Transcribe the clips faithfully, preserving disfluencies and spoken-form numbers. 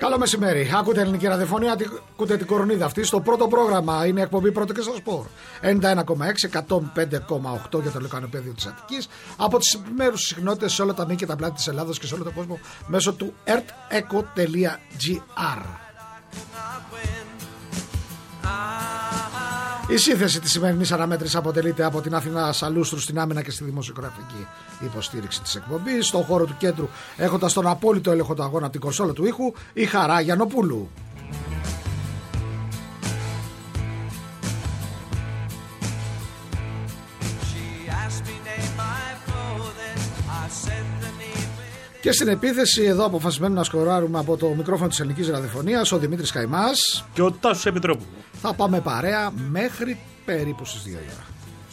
Καλό μεσημέρι. Ακούτε ελληνική ραδιοφωνία, ακούτε την κορονίδα αυτή. Στο πρώτο πρόγραμμα είναι εκπομπή Πρώτο και στο Σπορ. ενενήντα ένα κόμμα έξι, εκατόν πέντε κόμμα οκτώ για το λεκανοπέδιο της Αττικής. Από τις επιμέρους συχνότητες σε όλα τα μήκη και τα πλάτη της Ελλάδας και σε όλο τον κόσμο μέσω του ερτ εκο τελεία τζι άρ. Η σύνθεση της σημερινής αναμέτρησης αποτελείται από την Αθηνά Σαλούστρου στην άμυνα και στη δημοσιογραφική υποστήριξη της εκπομπής. Στον χώρο του κέντρου, έχοντας τον απόλυτο έλεγχο του αγώνα από την κονσόλα του ήχου, η Χαρά Γιαννοπούλου. Και στην επίθεση, εδώ αποφασισμένοι να σκοράρουμε από το μικρόφωνο της ελληνικής ραδιοφωνίας, ο Δημήτρης Καϊμάς και ο Τάσος Επιτρόπου. Θα πάμε παρέα μέχρι περίπου στις δύο η ώρα.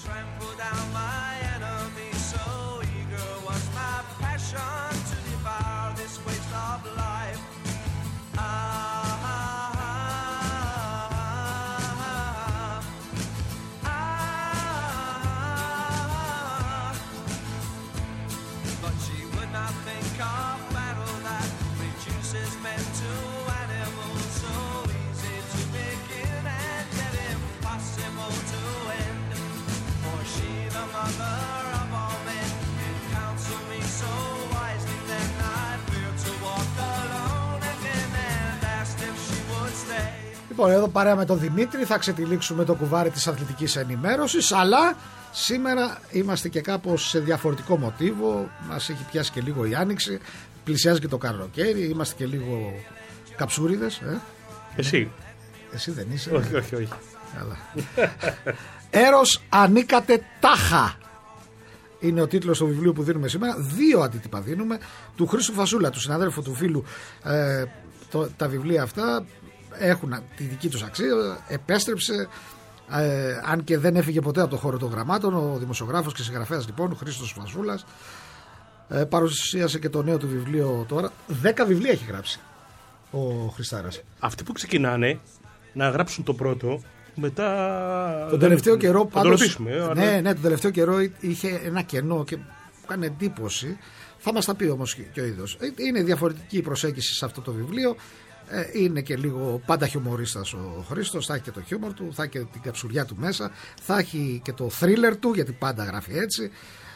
Λοιπόν, εδώ παρέα με τον Δημήτρη θα ξετυλίξουμε το κουβάρι της αθλητικής ενημέρωσης, αλλά σήμερα είμαστε και κάπως σε διαφορετικό μοτίβο. Μας έχει πιάσει και λίγο η άνοιξη, πλησιάζει και το καλοκαίρι, είμαστε και λίγο καψούριδες. Ε? Εσύ. Εσύ δεν είσαι. Όχι, όχι, όχι. Καλά. Έρος ανήκατε τάχα. Είναι ο τίτλος του βιβλίου που δίνουμε σήμερα. Δύο αντίτυπα δίνουμε. Του Χρήστου Φασούλα, του συναδέλφου του φίλου. Ε, το, τα βιβλία αυτά έχουν τη δική τους αξία. Επέστρεψε, ε, αν και δεν έφυγε ποτέ από το χώρο των γραμμάτων, ο δημοσιογράφος και συγγραφέας λοιπόν, ο Χρήστος Φασούλας, ε, παρουσίασε και το νέο του βιβλίο τώρα. Δέκα βιβλία έχει γράψει ο Χριστάρας. Αυτοί που ξεκινάνε να γράψουν το πρώτο, μετά. Τον τελευταίο δεν... καιρό πάντως... το ρωτήσουμε, ναι, αλλά... ναι, τον τελευταίο καιρό είχε ένα κενό και κάνει εντύπωση. Θα μας τα πει όμως και ο ίδιος. Είναι διαφορετική η προσέγγιση σε αυτό το βιβλίο. Είναι και λίγο πάντα χιουμορίστας ο Χρήστος. Θα έχει και το χιούμορ του, θα έχει και την καψουριά του μέσα, θα έχει και το θρίλερ του, γιατί πάντα γράφει έτσι.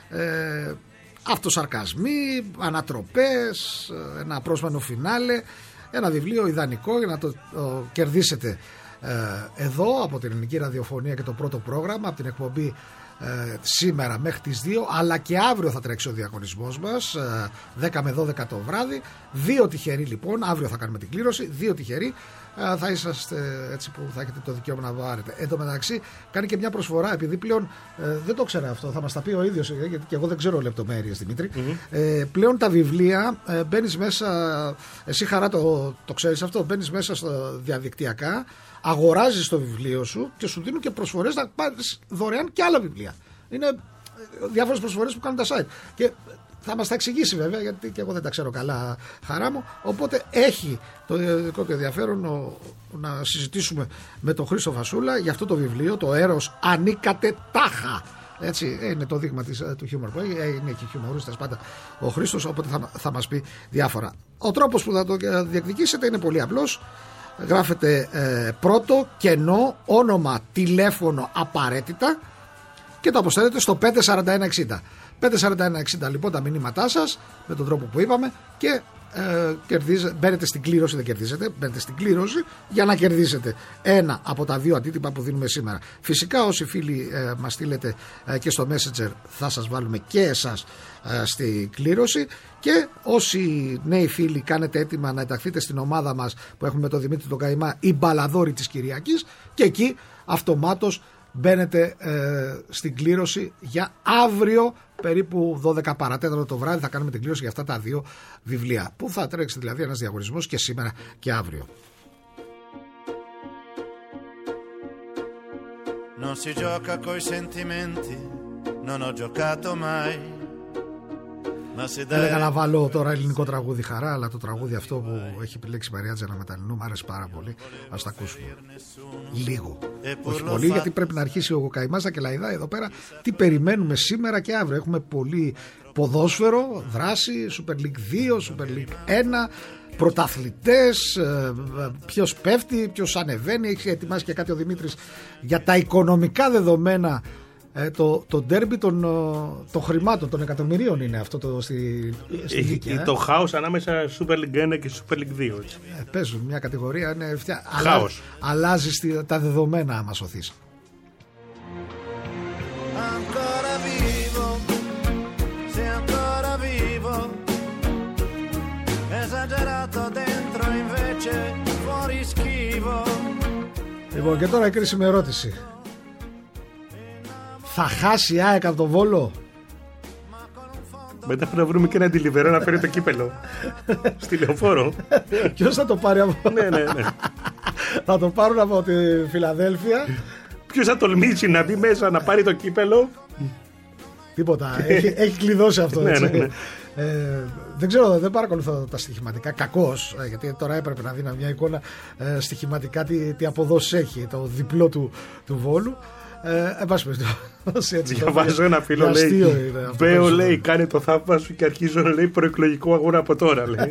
Ε, αυτοσαρκασμοί, ανατροπές, ένα απρόσμενο φινάλε. Ένα βιβλίο ιδανικό για να το, το κερδίσετε ε, εδώ από την ελληνική ραδιοφωνία και το πρώτο πρόγραμμα, από την εκπομπή ε, σήμερα μέχρι τις δύο, αλλά και αύριο θα τρέξει ο διαγωνισμός μας ε, δέκα με δώδεκα το βράδυ. Δύο τυχεροί λοιπόν, αύριο θα κάνουμε την κλήρωση, δύο τυχεροί ε, θα είσαστε έτσι που θα έχετε το δικαίωμα να πάρετε. Εν τω μεταξύ κάνει και μια προσφορά, επειδή πλέον ε, δεν το ξέρα αυτό, θα μας τα πει ο ίδιος, γιατί και εγώ δεν ξέρω λεπτομέρειες, Δημήτρη. Mm-hmm. ε, πλέον τα βιβλία ε, μπαίνεις μέσα, εσύ Χαρά το, το ξέρεις αυτό, μπαίνεις μέσα στο διαδικτυακά, αγοράζεις το βιβλίο σου και σου δίνουν και προσφορές να πάρεις δωρεάν και άλλα βιβλία. Είναι διάφορες προσφορές που κάνουν τα site. Και θα μας τα εξηγήσει βέβαια, γιατί και εγώ δεν τα ξέρω καλά, Χαρά μου. Οπότε έχει το δικό του ενδιαφέρον ο, να συζητήσουμε με τον Χρήστο Φασούλα για αυτό το βιβλίο, το Έρος ανήκατε τάχα. Έτσι είναι το δείγμα της, του χιούμορ που είναι και χιουμορίστας πάντα ο Χρήστος, οπότε θα, θα μας πει διάφορα. Ο τρόπος που θα το διεκδικήσετε είναι πολύ απλός. Γράφετε ε, πρώτο, κενό, όνομα, τηλέφωνο απαραίτητα και το αποστέλετε στο πέντε τέσσερα ένα εξήντα. πέντε τέσσερα ένα εξήντα λοιπόν τα μηνύματά σας με τον τρόπο που είπαμε και ε, κερδίζετε, μπαίνετε στην κλήρωση, δεν κερδίζετε, μπαίνετε στην κλήρωση για να κερδίσετε ένα από τα δύο αντίτυπα που δίνουμε σήμερα. Φυσικά όσοι φίλοι ε, μας στείλετε ε, και στο Messenger θα σας βάλουμε και εσάς ε, στη κλήρωση, και όσοι νέοι φίλοι κάνετε έτοιμα να ενταχθείτε στην ομάδα μας που έχουμε με τον Δημήτρη τον Καϊμά, οι μπαλαδόροι της Κυριακής, και εκεί αυτομάτως μπαίνετε ε, στην κλήρωση για αύριο περίπου δώδεκα παρατέταρτο το βράδυ. Θα κάνουμε την κλήρωση για αυτά τα δύο βιβλία, που θα τρέξει δηλαδή ένας διαγωνισμός και σήμερα και αύριο. Non si gioca coi sentimenti, non ho giocato mai. Έλεγα να βάλω τώρα ελληνικό τραγούδι Χαρά, αλλά το τραγούδι αυτό που έχει επιλέξει η Μαρία Τζένα Μεταλλινού μου άρεσε πάρα πολύ. Ας τα ακούσουμε λίγο, όχι πολύ, γιατί πρέπει να αρχίσει ο Καημάς και Λαϊδά εδώ πέρα. Τι περιμένουμε σήμερα και αύριο? Έχουμε πολύ ποδόσφαιρο, δράση, Super League δύο, Super League ένα, πρωταθλητές, ποιος πέφτει, ποιος ανεβαίνει. Έχει ετοιμάσει και κάτι ο Δημήτρης για τα οικονομικά δεδομένα. Ε, το, το ντέρμπι των, των χρημάτων, των εκατομμυρίων είναι αυτό το, στη, στη δίκη, ε. Το χάος ανάμεσα Super League ένα και Super League δύο. Ε, παίζουν μια κατηγορία, είναι φτια... χάος. Αλλάζει τα δεδομένα άμα σωθείς. Λοιπόν, και τώρα η κρίσιμη ερώτηση. Θα χάσει η ΑΕΚ από τον Βόλο? Μετά πρέπει να βρούμε και ένα αντιλιβερό να φέρει το κύπελο στη Λεωφόρο. Ποιος θα το πάρει από... ναι, ναι, ναι. Θα το πάρουν από τη Φιλαδέλφια. Ποιος θα τολμήσει να μπει μέσα να πάρει το κύπελο? Τίποτα, έχει, έχει κλειδώσει αυτό, ναι, έτσι. Ναι, ναι. Ε, δεν ξέρω, δεν παρακολουθώ τα στοιχηματικά. Κακώς, ε, γιατί τώρα έπρεπε να δίνω μια εικόνα ε, στοιχηματικά τι, τι αποδόσεις έχει το διπλό του, του Βόλου. Ε, ε, Διαβάζω ένα φίλο, λέει Μπέο, λέει, κάνε το θαύμα σου και αρχίζω, λέει, προεκλογικό αγώνα από τώρα, λέει.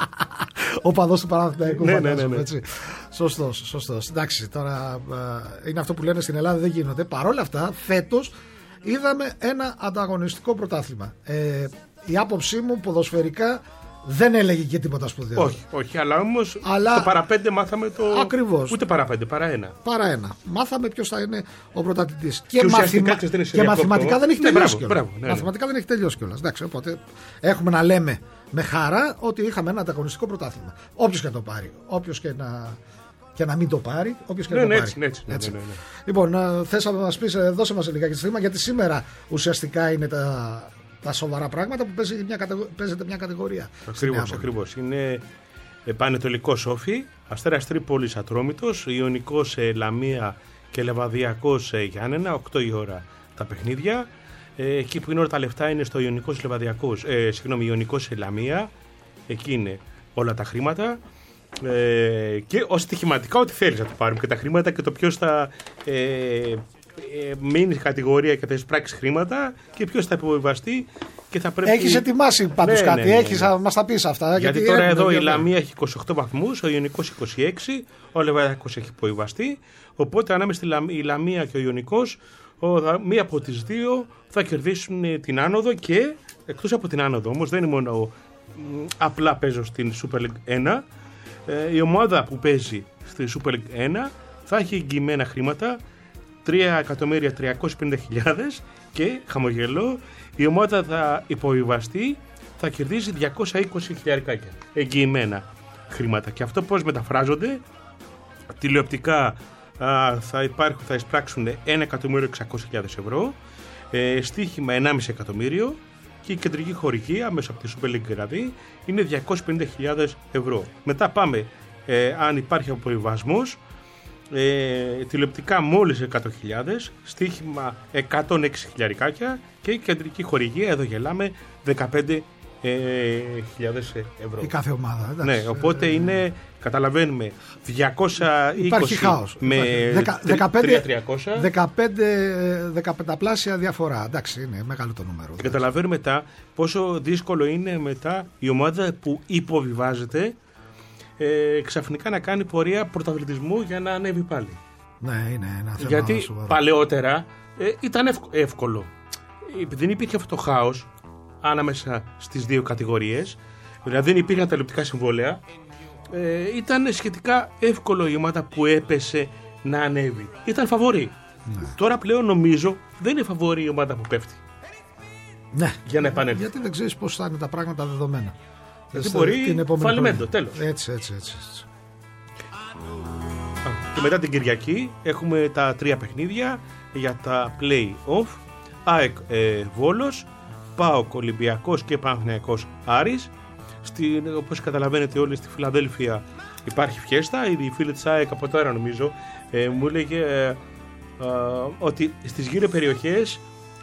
Ο παδός του Παναθηναϊκού. Ναι, ναι, ναι, ναι. Σωστός, σωστός. Εντάξει, τώρα ε, είναι αυτό που λένε στην Ελλάδα, δεν γίνονται. Παρ' όλα αυτά, φέτος είδαμε ένα ανταγωνιστικό πρωτάθλημα. Ε, η άποψή μου ποδοσφαιρικά δεν έλεγε και τίποτα σπουδαίο. Όχι, όχι, αλλά όμως αλλά... το παραπέντε μάθαμε το. Ακριβώς. Ούτε παραπέντε, παρά ένα. Παρά ένα. Μάθαμε ποιος θα είναι ο πρωταθλητής. Και, και, μαθημα... και μαθηματικά δεν έχει ναι, τελειώσει. μπράβο, μπράβο, ναι, ναι. Μαθηματικά δεν έχει τελειώσει κιόλας. Εντάξει, οπότε έχουμε να λέμε με χαρά ότι είχαμε ένα ανταγωνιστικό πρωτάθλημα. Όποιος και το πάρει. Όποιος και να. Και να μην το πάρει, όποιος και ναι, να το ναι, πάρει. Έτσι, έτσι, έτσι. Ναι, ναι, ναι. Λοιπόν, θες να μας πεις, δώσε μας λιγάκι στοιχεία, γιατί σήμερα ουσιαστικά είναι τα, τα σοβαρά πράγματα που παίζει μια κατηγο... παίζεται μια κατηγορία. Ακριβώς, ακριβώς. Είναι Πανετολικός Όφι, Αστέρας Τρίπολης Ατρόμητος, Ιωνικός Λαμία και Λεβαδιακός Γιάννενα, οκτώ η ώρα τα παιχνίδια. Ε, εκεί που είναι όλα τα λεφτά είναι στο Ιωνικός Λεβαδιακός, ε, συγγνώμη, Ιωνικός Λαμία, εκεί είναι όλα τα χρήματα. Ε, και ως στοιχηματικά ό,τι θέλεις να το πάρουμε και τα χρήματα και το ποιος θα ε, ε, μείνει στην κατηγορία και θα εισπράξει χρήματα και ποιος θα υποβιβαστεί και θα πρέπει... Έχεις ετοιμάσει πάντως, ναι, κάτι, ναι, ναι, ναι. Έχεις να μας τα πεις αυτά. Γιατί, γιατί τώρα εδώ η Λαμία έχει είκοσι οκτώ βαθμούς, ο Ιωνικός είκοσι έξι, ο Λεβαδιακός έχει υποβιβαστεί, οπότε ανάμεσα στη Λαμία και ο Ιωνικός, ο, μία από τις δύο θα κερδίσουν την άνοδο και εκτός από την άνοδο όμως δεν είναι μόνο απλά παίζω στην Super League ένα. Η ομάδα που παίζει στη Super League ένα θα έχει εγγυημένα χρήματα τρία εκατομμύρια τριακόσιες πενήντα χιλιάδες και χαμογελώ η ομάδα θα υποβιβαστεί, θα κερδίσει διακόσια είκοσι χιλιάδες εγγυημένα χρήματα. Και αυτό πώς μεταφράζονται? Τηλεοπτικά α, θα, υπάρχουν, θα εισπράξουν ένα εκατομμύριο εξακόσιες χιλιάδες ευρώ, ε, στοίχημα ενάμιση εκατομμύριο και η κεντρική χορηγία μέσα από τη Super League δηλαδή είναι διακόσιες πενήντα χιλιάδες ευρώ. Μετά πάμε, ε, αν υπάρχει αποβιβασμός, ε, τηλεοπτικά μόλις εκατό χιλιάδες, στοίχημα εκατόν έξι χιλιάδες και η κεντρική χορηγία, εδώ γελάμε, δεκαπέντε χιλιάδες ευρώ. Η κάθε ομάδα. Εντάξει. Ναι, οπότε είναι, καταλαβαίνουμε, διακόσια είκοσι με τρία τριακόσια. δεκαπέντε δεκαπενταπλάσια διαφορά. Εντάξει, είναι μεγάλο το νούμερο. Και καταλαβαίνουμε μετά πόσο δύσκολο είναι μετά η ομάδα που υποβιβάζεται ε, ξαφνικά να κάνει πορεία πρωταθλητισμού για να ανέβει πάλι. Ναι, είναι ένα θέμα. Γιατί σοβαρό. Παλαιότερα ε, ήταν εύκολο. Δεν υπήρχε αυτό το χάος ανάμεσα στις δύο κατηγορίες, δηλαδή δεν υπήρχαν τηλεοπτικά συμβόλαια, ε, ήταν σχετικά εύκολο η ομάδα που έπεσε να ανέβει. Ήταν φαβορί. Ναι. Τώρα πλέον νομίζω δεν είναι φαβορί η ομάδα που πέφτει. Ναι. Για να επανέλθει. Γιατί δεν ξέρεις πώς θα είναι τα πράγματα δεδομένα. Γιατί μπορεί φαλιμέντο, τέλος. Έτσι, έτσι, έτσι. έτσι. Και μετά την Κυριακή έχουμε τα τρία παιχνίδια για τα play-off. ΑΕΚ ε, Βόλος, ΠΑΟΚ Ολυμπιακός και Παναθηναϊκός Άρης. Στην, όπως καταλαβαίνετε όλοι, στη Φιλαδέλφια υπάρχει φιέστα. Οι φίλοι της ΑΕΚ από τώρα νομίζω ε, μου έλεγε ε, ε, ότι στις γύρω περιοχές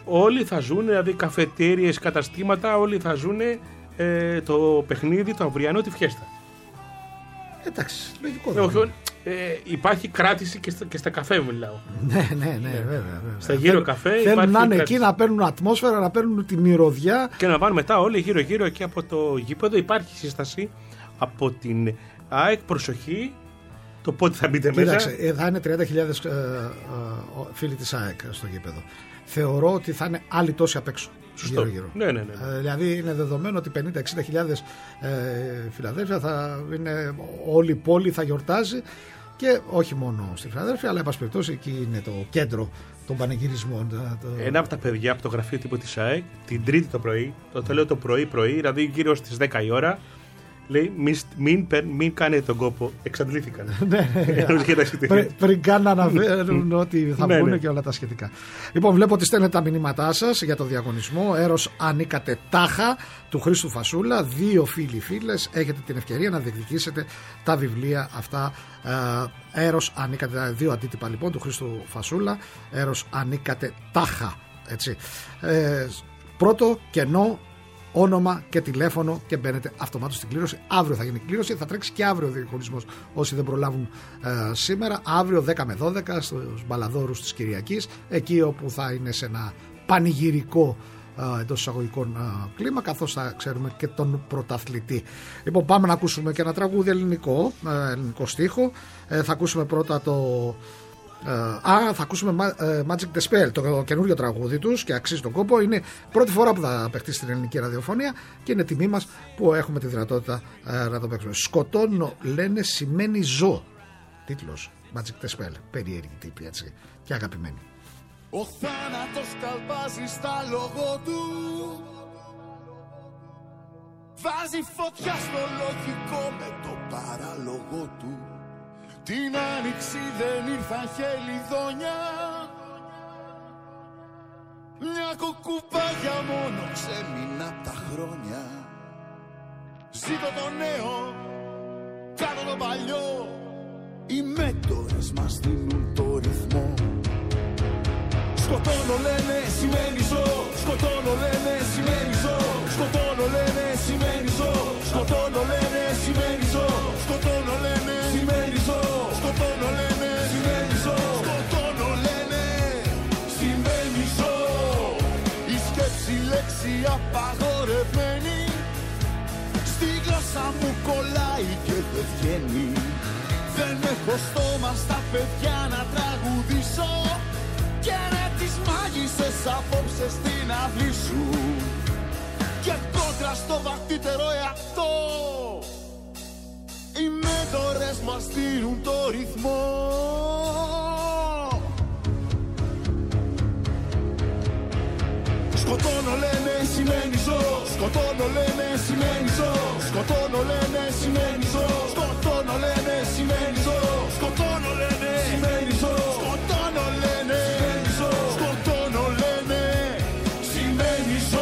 όλοι θα ζουν, δηλαδή καφετέριες, καταστήματα, όλοι θα ζουν ε, το παιχνίδι, το αυριανό, τη φιέστα. Εντάξει, λογικό. Ε, όχι, ε, υπάρχει κράτηση και στα, και στα καφέ, μιλάω. Ναι, ναι, ναι, βέβαια. βέβαια. Στα γύρω καφέ. Θέλουν να είναι εκεί, να παίρνουν ατμόσφαιρα, να παίρνουν τη μυρωδιά. Και να πάνε μετά όλοι γύρω-γύρω εκεί από το γήπεδο. Υπάρχει σύσταση από την ΑΕΚ, προσοχή, το πότε θα μπείτε μέσα. Κοίταξε, θα είναι τριάντα χιλιάδες ε, ε, φίλοι της ΑΕΚ στο γήπεδο. Θεωρώ ότι θα είναι άλλοι τόσοι απ' έξω. Γύρω, γύρω. Ναι, ναι, ναι, ναι. Ε, δηλαδή είναι δεδομένο ότι πενήντα με εξήντα χιλιάδες ε, Φιλαδέλφια θα είναι, όλη η πόλη θα γιορτάζει, και όχι μόνο στη Φιλαδέλφια, αλλά εν πάση περιπτώσει εκεί είναι το κέντρο των πανηγυρισμών. Το... Ένα από τα παιδιά από το γραφείο τύπου της ΑΕΚ την Τρίτη το πρωί, το, το λέω το πρωί-πρωί, δηλαδή γύρω στις δέκα η ώρα, λέει μην, μην, μην κάνετε τον κόπο, εξαντλήθηκαν. πριν, πριν καν να αναφέρουν ότι θα βγουν και όλα τα σχετικά. Λοιπόν, βλέπω ότι στέλνετε τα μηνύματά σας για το διαγωνισμό Έρος ανήκατε τάχα του Χρήστου Φασούλα. Δύο φίλοι φίλες έχετε την ευκαιρία να διεκδικήσετε τα βιβλία αυτά. Έρος ανήκατε, δύο αντίτυπα λοιπόν του Χρήστου Φασούλα. Έρος ανήκατε τάχα, έτσι. Ε, πρώτο κενό, όνομα και τηλέφωνο, και μπαίνετε αυτομάτως στην κλήρωση. Αύριο θα γίνει κλήρωση, θα τρέξει και αύριο ο διαγωνισμός όσοι δεν προλάβουν ε, σήμερα. Αύριο δέκα με δώδεκα στους Μπαλαδόρους της Κυριακής, εκεί όπου θα είναι σε ένα πανηγυρικό ε, εντός εισαγωγικών ε, κλίμα, καθώς θα ξέρουμε και τον πρωταθλητή. Λοιπόν, πάμε να ακούσουμε και ένα τραγούδι ελληνικό, ε, ελληνικό στίχο. Ε, θα ακούσουμε πρώτα το... Α, θα ακούσουμε Magic the Spell, το καινούριο τραγούδι τους, και αξίζει τον κόπο. Είναι πρώτη φορά που θα παιχτεί στην ελληνική ραδιοφωνία και είναι τιμή μας που έχουμε τη δυνατότητα να το παίξουμε. Σκοτώνω λένε σημαίνει ζω. Τίτλος Magic the Spell. Περίεργη τύπη, έτσι, και αγαπημένη. Ο θάνατος καλπάζει στα λόγω του, βάζει φωτιά στο λογικό με το παράλογο του. Την άνοιξη δεν ήρθαν χελιδόνια, μια κουκουπάγια μόνο ξέμεινα απ' τα χρόνια. Ζήτω το νέο, κάτω το παλιό, οι μέτωρες μας δίνουν το ρυθμό. Σκοτώνω λένε σημαίνει ζω, σκοτώνω λένε σημαίνει ζω, σκοτώνω λένε σημαίνει ζω, σκοτώνω λένε σημαίνει ζω, σκοτώνω λένε σημαίνει ζω, σκοτώνω λένε σημαίνει ζω, σκοτώνω λένε σημαίνει ζω. Η σκέψη λέξη απαγορευμένη στη γλώσσα μου κολλάει και δεν βγαίνει. Δεν έχω στόμα στα παιδιά να τραγουδήσω και να τις μάγισσες απόψε στην αυλή σου, και κόντρα στο βαθύτερο εαυτό οι μέτωρες μας στείλουν το ρυθμό. Σκοτώνω λένε σημαίνει ζω, σκοτώνω λένε σημαίνει ζω, σκοτώνω λένε σημαίνει ζω, σκοτώνω λένε σημαίνει ζω, σκοτώνω λένε σημαίνει ζω, σκοτώνω λένε σημαίνει ζω, σκοτώνω λένε σημαίνει ζω.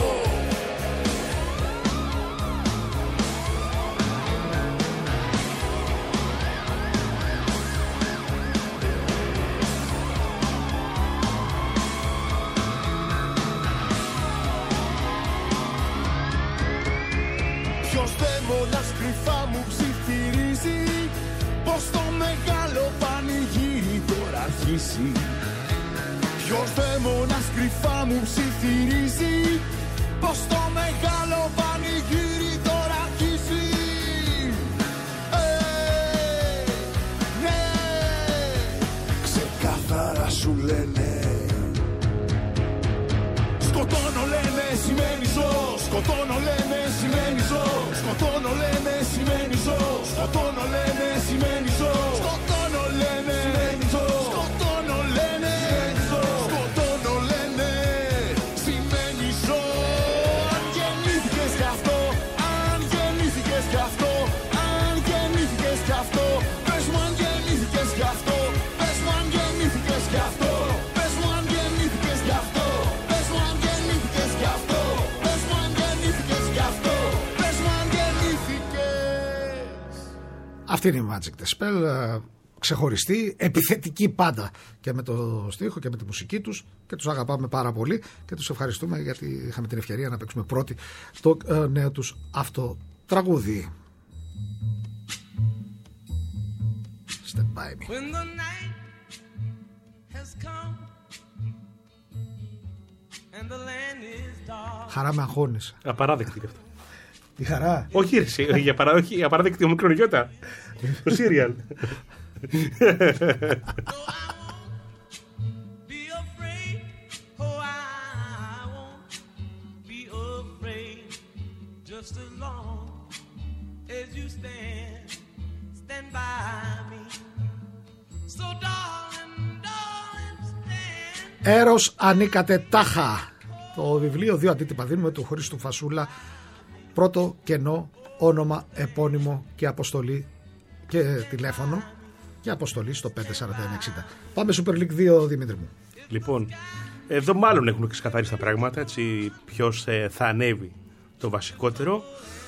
Ποιος δαίμονας κρυφά μου ψιθυρίζει πως το μεγάλο πανηγύρι τώρα αρχίσει. Ποιος δαίμονας κρυφά μου ψιθυρίζει πως το μεγάλο πανηγύρι τώρα αρχίσει. Ε, ναι, ξεκάθαρα σου λένε. Σκοτώνω λένε σημαίνει ζω, σκοτώνω λένε σημαίνει ζω, σκοτώνω λένε σημαίνει ζω, σκοτώνω λένε σημαίνει ζω, σκοτώνω λένε σημαίνει ζω, σκοτώνω λένε σημαίνει ζω, σκοτώνω λένε σημαίνει ζω. Αν γεννήθηκες κι αυτό, αν γεννήθηκες κι αυτό, αν γεννήθηκες κι αυτό, πες μου αν γεννήθηκες κι αυτό, πες μου αν γεννήθηκες κι αυτό, πες μου αν γεννήθηκες κι αυτό. Αυτή είναι η Magic the Spell. ξεχωριστοί, επιθετικοί πάντα και με το στίχο και με τη μουσική τους, και τους αγαπάμε πάρα πολύ και τους ευχαριστούμε γιατί είχαμε την ευκαιρία να παίξουμε πρώτοι το ε, νέο τους αυτό τραγούδι. Stand by me. When the night has come and the land is dark. Χαρά με αγχώνεις. Απαράδεκτη αυτό. Η χαρά. Όχι, ρε, για παράδεκτη, απαράδεκτη ομικρονιώτα. Το σύριαλ. Έρος ανήκατε τάχα. Το βιβλίο, δύο αντίτυπα δίνουμε, του Χρήστου Φασούλα. Πρώτο κενό, όνομα, επώνυμο και αποστολή και τηλέφωνο και αποστολή στο πέντε σαράντα ένα εξήντα. Πάμε Super League δύο, Δημήτρη μου. Λοιπόν, εδώ μάλλον έχουν ξεκαθαρίσει τα πράγματα, έτσι, ποιος ε, θα ανέβει το βασικότερο.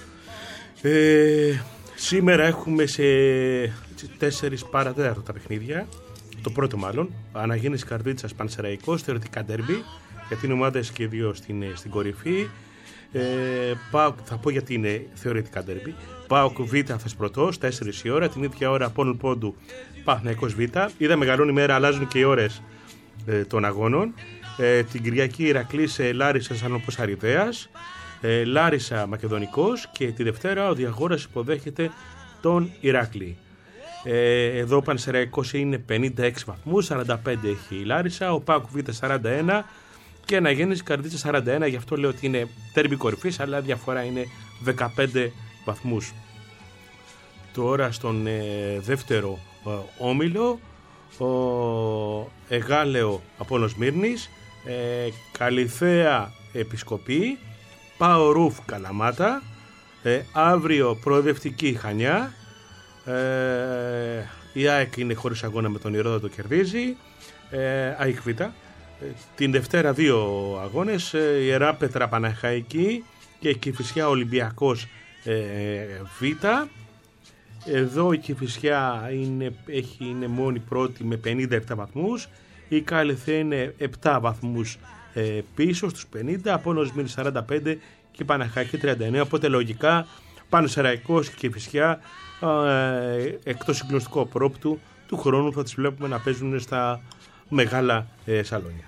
Ε, σήμερα έχουμε σε τέσσερις παρατέταρτο τα παιχνίδια. Το πρώτο μάλλον, Αναγέννηση Καρδίτσας Πανσεραϊκός, θεωρητικά ντέρμπι, γιατί είναι ομάδες και δύο στην, στην κορυφή. Ε, ΠΑΟΚ, θα πω γιατί είναι θεωρητικά ντέρμπι. ΠΑΟΚ Β Θεσπρωτός, τέσσερις η ώρα, την ίδια ώρα Απόλλων Πόντου Παναθηναϊκός Β. Είδα μεγαλώνει η μέρα, αλλάζουν και οι ώρες ε, των αγώνων. Ε, την Κυριακή Ηρακλής ε, Λάρισα Σαλονοπός Αριδέας, ε, Λάρισα Μακεδονικός, και τη Δευτέρα ο Διαγόρας υποδέχεται τον Ηράκλη. Ε, εδώ ο Πανσεραϊκός είναι πενήντα έξι βαθμούς, σαράντα πέντε έχει η Λάρισα, ο ΠΑΟΚ Β σαράντα ένα και Αναγέννηση Καρδίτσα σαράντα ένα, γι' αυτό λέω ότι είναι τέρμπι κορυφής, αλλά διαφορά είναι δεκαπέντε βαθμούς. Τώρα στον ε, δεύτερο ε, όμιλο, ο Εγάλεο Απόλλων Σμύρνης, ε, Καλιθέα Επισκοπή, Πάο Ρουφ Καλαμάτα, ε, αύριο Προοδευτική Χανιά. Ε, η ΑΕΚ είναι χωρίς αγώνα με τον Ηρώδα, το κερδίζει. ε, ΑΕΚ Β. Ε, την Δευτέρα δύο αγώνες, ε, Ιερά Πέτρα Παναχαϊκή και Κηφισιά Ολυμπιακός ε, Β. Εδώ η Κηφισιά είναι, έχει, είναι μόνη πρώτη με πενήντα επτά βαθμούς. Η Καλιθέα είναι επτά βαθμούς ε, πίσω στους πενήντα, Απόλλων Σμύρνης σαράντα πέντε και Παναχαϊκή τριάντα εννέα. Οπότε λογικά Πανσεραϊκός και Κηφισιά, ε, εκτός συγκλονιστικού απρόπτου του χρόνου, θα τις βλέπουμε να παίζουν στα μεγάλα ε, σαλόνια.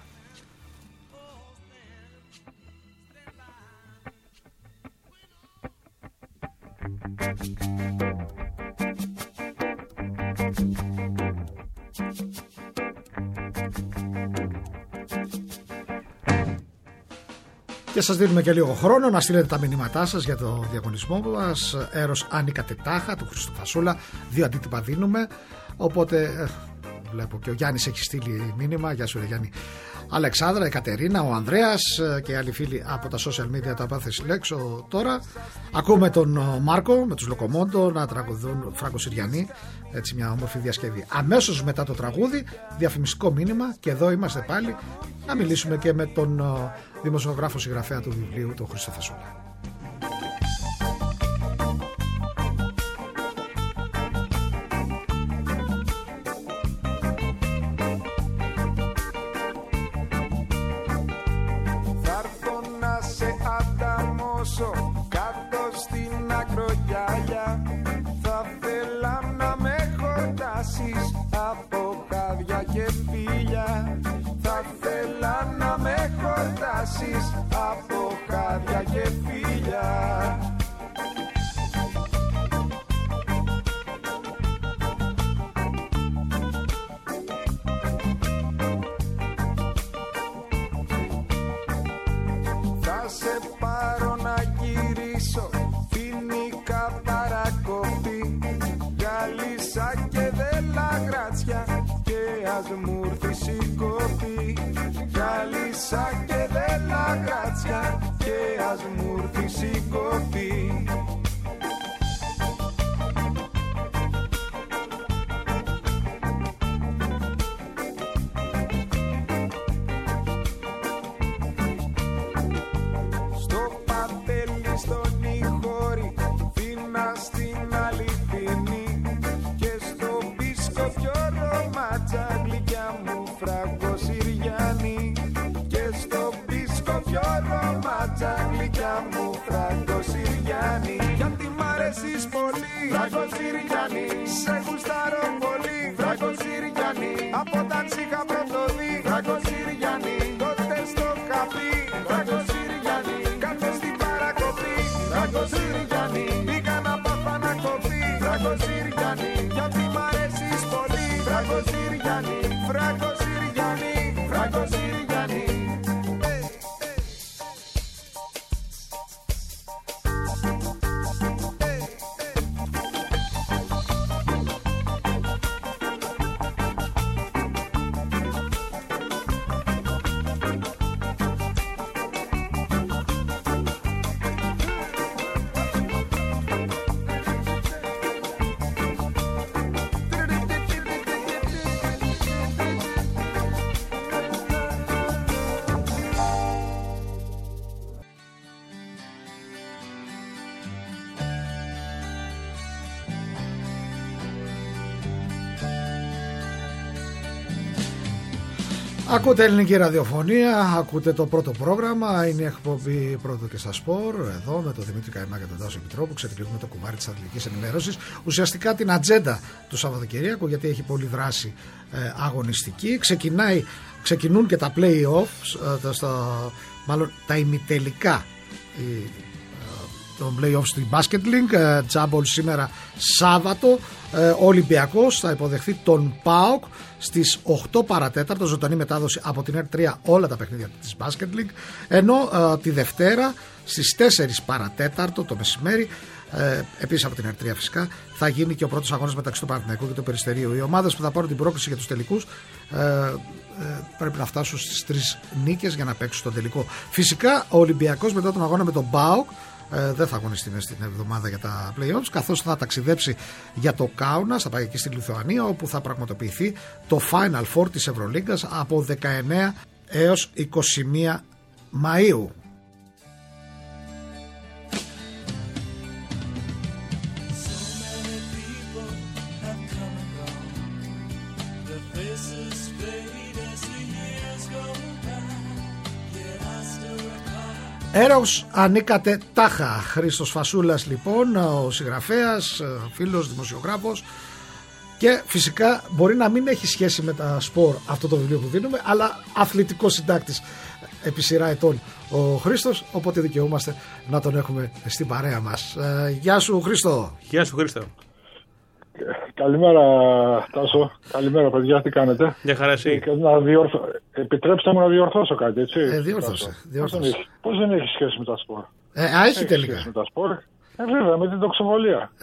Και σας δίνουμε και λίγο χρόνο να στείλετε τα μηνύματά σας για το διαγωνισμό μας. Έρος Άνικα Τάχα του Χρήστου Φασούλα, δύο αντίτυπα δίνουμε. Οπότε ε, βλέπω και ο Γιάννης έχει στείλει μήνυμα. Γεια σου ρε Γιάννη. Αλεξάνδρα, η Κατερίνα, ο Ανδρέας και άλλοι φίλοι από τα social media, τα οποία θα συλλέξω τώρα. Ακούμε τον Μάρκο με τους Λοκομόντο να τραγουδούν Φράγκο Συριανή, έτσι μια όμορφη διασκευή. Αμέσως μετά το τραγούδι, διαφημιστικό μήνυμα, και εδώ είμαστε πάλι να μιλήσουμε και με τον δημοσιογράφο συγγραφέα του βιβλίου, τον Χρήστο Φασούλα. Κάτω στην ακρογιάλια θα θέλα να με χορτάσεις από χάδια και φίλια. Θα θέλα να με χορτάσεις από χάδια και φίλια. Θα σε πάρω να γυρίσω φοινικά παρακοπή, γάλισσα και δέλα γράτσια και ας μου έρθεις η κοπή. Γάλισσα και δέλα γράτσια και ας μου έρθεις η κοπή. Στον Ιχώρη, Φίνα στην Αληθινή και στο Μπίσκοπιο ματσα γλυκιά μου φραγκοσυριανή. Και στο πισκοφιόρο ματσα γλυκιά μου φραγκοσυριανή. Γιατί μ' αρέσεις πολύ φραγκοσυριανή. Σε γουστάρω πολύ φραγκοσυριανή. Από όταν σ' είχα πρωτοδεί φραγκοσυριανή. Τότε στο καφί φραγκοσυριανή. Κάτω στην παρακοπή φραγκοσυριανή. Πήγα να πάθα να κοπεί φραγκοσυριανή. Γιατί μ' αρέσεις πολύ φραγκοσυριανή. Φραγκοσυριανή, φραγκοσυριανή. Ακούτε ελληνική ραδιοφωνία, ακούτε το πρώτο πρόγραμμα, είναι η εκπομπή Πρώτο και στα Σπορ, εδώ με τον Δημήτρη Καϊμά και τον Τάσο Επιτρόπου. Ξεκινούμε το κουβάρι της αθλητικής ενημέρωσης, ουσιαστικά την ατζέντα του Σαββατοκυριακού, γιατί έχει πολλή δράση ε, αγωνιστική. Ξεκινάει, ξεκινούν και τα play-offs, ε, τα, στα, μάλλον τα ημιτελικά ε, των play-offs στην Basket League. Τζάμπολ σήμερα Σάββατο. ε, Ο Ολυμπιακός θα υποδεχθεί τον ΠΑΟΚ στις οκτώ παρατέταρτο, ζωντανή μετάδοση από την Ερ τρία όλα τα παιχνίδια της Basket League. Ενώ ε, τη Δευτέρα στις τέσσερις παρατέταρτο το μεσημέρι, ε, επίσης από την Ερ τρία φυσικά, θα γίνει και ο πρώτος αγώνας μεταξύ του Παναθηναϊκού και του Περιστερίου. Οι ομάδες που θα πάρουν την πρόκληση για τους τελικούς ε, ε, πρέπει να φτάσουν στις τρεις νίκες για να παίξουν στον τελικό. Φυσικά ο Ολυμπιακός μετά τον αγώνα με τον ΠΑΟΚ Ε, δεν θα αγωνιστεί μέσα στην εβδομάδα για τα play-offs, καθώς θα ταξιδέψει για το Κάουνας, θα πάει εκεί στη Λιθουανία, όπου θα πραγματοποιηθεί το Final Four της Ευρωλίγκας από δεκαεννέα έως είκοσι μία Μαΐου. Έρος ανήκατε τάχα. Χρήστος Φασούλας λοιπόν, ο συγγραφέας, φίλος, δημοσιογράφος, και φυσικά μπορεί να μην έχει σχέση με τα σπορ αυτό το βιβλίο που δίνουμε, αλλά αθλητικός συντάκτης επί σειρά ετών ο Χρήστος, οπότε δικαιούμαστε να τον έχουμε στην παρέα μας. Ε, γεια σου Χρήστο. Γεια σου Χρήστο. Καλημέρα Τάσο, καλημέρα παιδιά, τι κάνετε? Μια χαρά εσύ. Να διορθω... Επιτρέψτε μου να διορθώσω κάτι, έτσι. Ε, διόρθωσε. διόρθωσε. Πώς δεν έχει σχέση με τα σπορ? Ε, α, έχει τελικά. Σχέση με τα σπορ. Ε, βέβαια, με την τοξοβολία.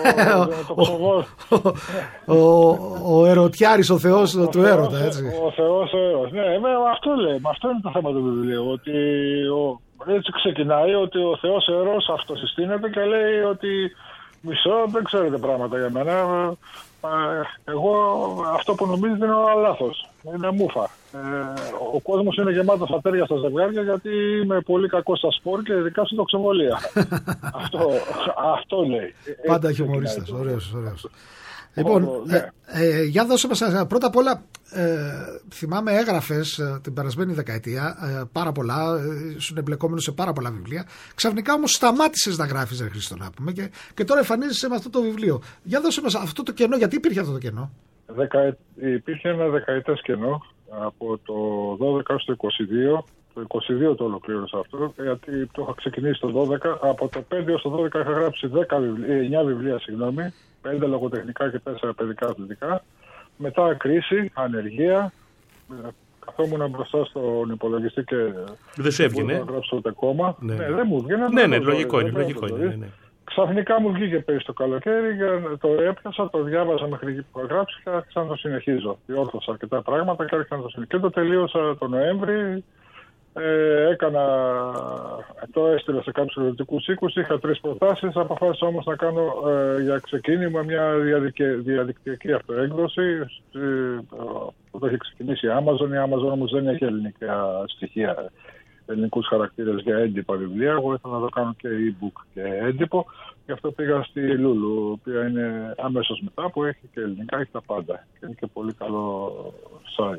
Ο ερωτιάρης, ο θεός του έρωτα, έτσι. Ο θεός, ο έρωτας. Ναι, αυτό λέει, αυτό είναι το θέμα του βιβλίου. Ότι έτσι ξεκινάει, ότι ο θεός Ερός αυτοσυστήνεται και λέει ότι μισό, δεν ξέρετε πράγματα για μένα. Εγώ αυτό που νομίζετε είναι όλα λάθος. Είναι μούφα. Ε, ο κόσμος είναι γεμάτος ατέρια στα ζευγάρια γιατί είμαι πολύ κακός στα σπορ και ειδικά στην τοξοβολία. αυτό, αυτό λέει. Πάντα χιουμορίστας. Ωραίος, ωραίος. Λοιπόν, ναι. ε, ε, για δώσε μας πρώτα απ' όλα, ε, θυμάμαι έγραφες ε, την περασμένη δεκαετία ε, πάρα πολλά, ε, ήσουν εμπλεκόμενος σε πάρα πολλά βιβλία. Ξαφνικά όμως σταμάτησες να γράφεις, ρε Χρήστο, να πούμε, και, και τώρα εμφανίζεσαι με αυτό το βιβλίο. Για δώσε μας αυτό το κενό, γιατί υπήρχε αυτό το κενό? Δεκα... Υπήρχε ένα δεκαετές κενό από το δώδεκα στο είκοσι δύο. Το είκοσι δύο το ολοκλήρωσα αυτό, γιατί το είχα ξεκινήσει το δώδεκα. Από το πέντε έως το δώδεκα είχα γράψει δέκα βιβλία, εννιά βιβλία, συγγνώμη. πέντε λογοτεχνικά και τέσσερα παιδικά αθλητικά. Μετά κρίση, ανεργία. Καθόμουν μπροστά στον υπολογιστή και δεν σου έβγαινε. Δεν γράψω ούτε κόμμα. Ναι, ναι, δεν μου βγαίνει. Ναι, ναι, λογικό είναι. Λογικό είναι ναι, ναι. Ξαφνικά μου βγήκε πέρυσι το καλοκαίρι, το έπιασα, το διάβαζα μέχρι εκεί που είχα γράψει και άρχισα να το συνεχίζω. Διόρθωσα αρκετά πράγματα και άρχισα να το συνεχίζω. Και το τελείωσα τον Νοέμβρη. Ε, έκανα, το έστειλα σε κάποιους εκδοτικούς οίκους, είχα τρεις προτάσεις, αποφάσισα όμως να κάνω ε, για ξεκίνημα μια διαδικτυακή αυτοέκδοση ε, που το έχει ξεκινήσει η Amazon. Η Amazon όμως δεν έχει ελληνικά στοιχεία ελληνικούς χαρακτήρες για έντυπα βιβλία. Εγώ ήθελα να το κάνω και e-book και έντυπο. Γι' αυτό πήγα στη Λούλου, η οποία είναι αμέσως μετά, που έχει και ελληνικά, έχει τα πάντα. Και είναι και πολύ καλό site.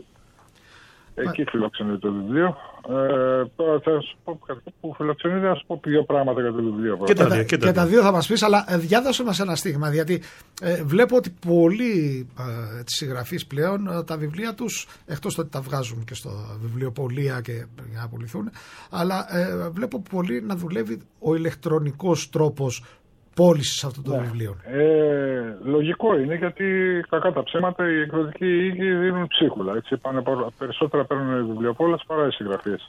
Εκεί φιλοξενείται το βιβλίο. Ε, τώρα θα σου πω που φιλοξενείται, να σου πω δύο πράγματα για το βιβλίο. Και τα, και τα, και τα δύο θα μας πεις, αλλά ε, διάδωσε μας ένα στίγμα, γιατί ε, βλέπω ότι πολλοί ε, της συγγραφείς πλέον ε, τα βιβλία τους, εκτός ότι τα βγάζουν και στο βιβλιοπωλεία και για να πουληθούν, αλλά ε, βλέπω πολλοί να δουλεύει ο ηλεκτρονικός τρόπος πώλησης αυτών των ναι. βιβλίων. Ε, λογικό είναι, γιατί κακά τα ψέματα οι εκδοτικοί οίκοι δίνουν ψίχουλα. Έτσι, πάνε, περισσότερα παίρνουν οι βιβλιοπόλες παρά οι συγγραφείς.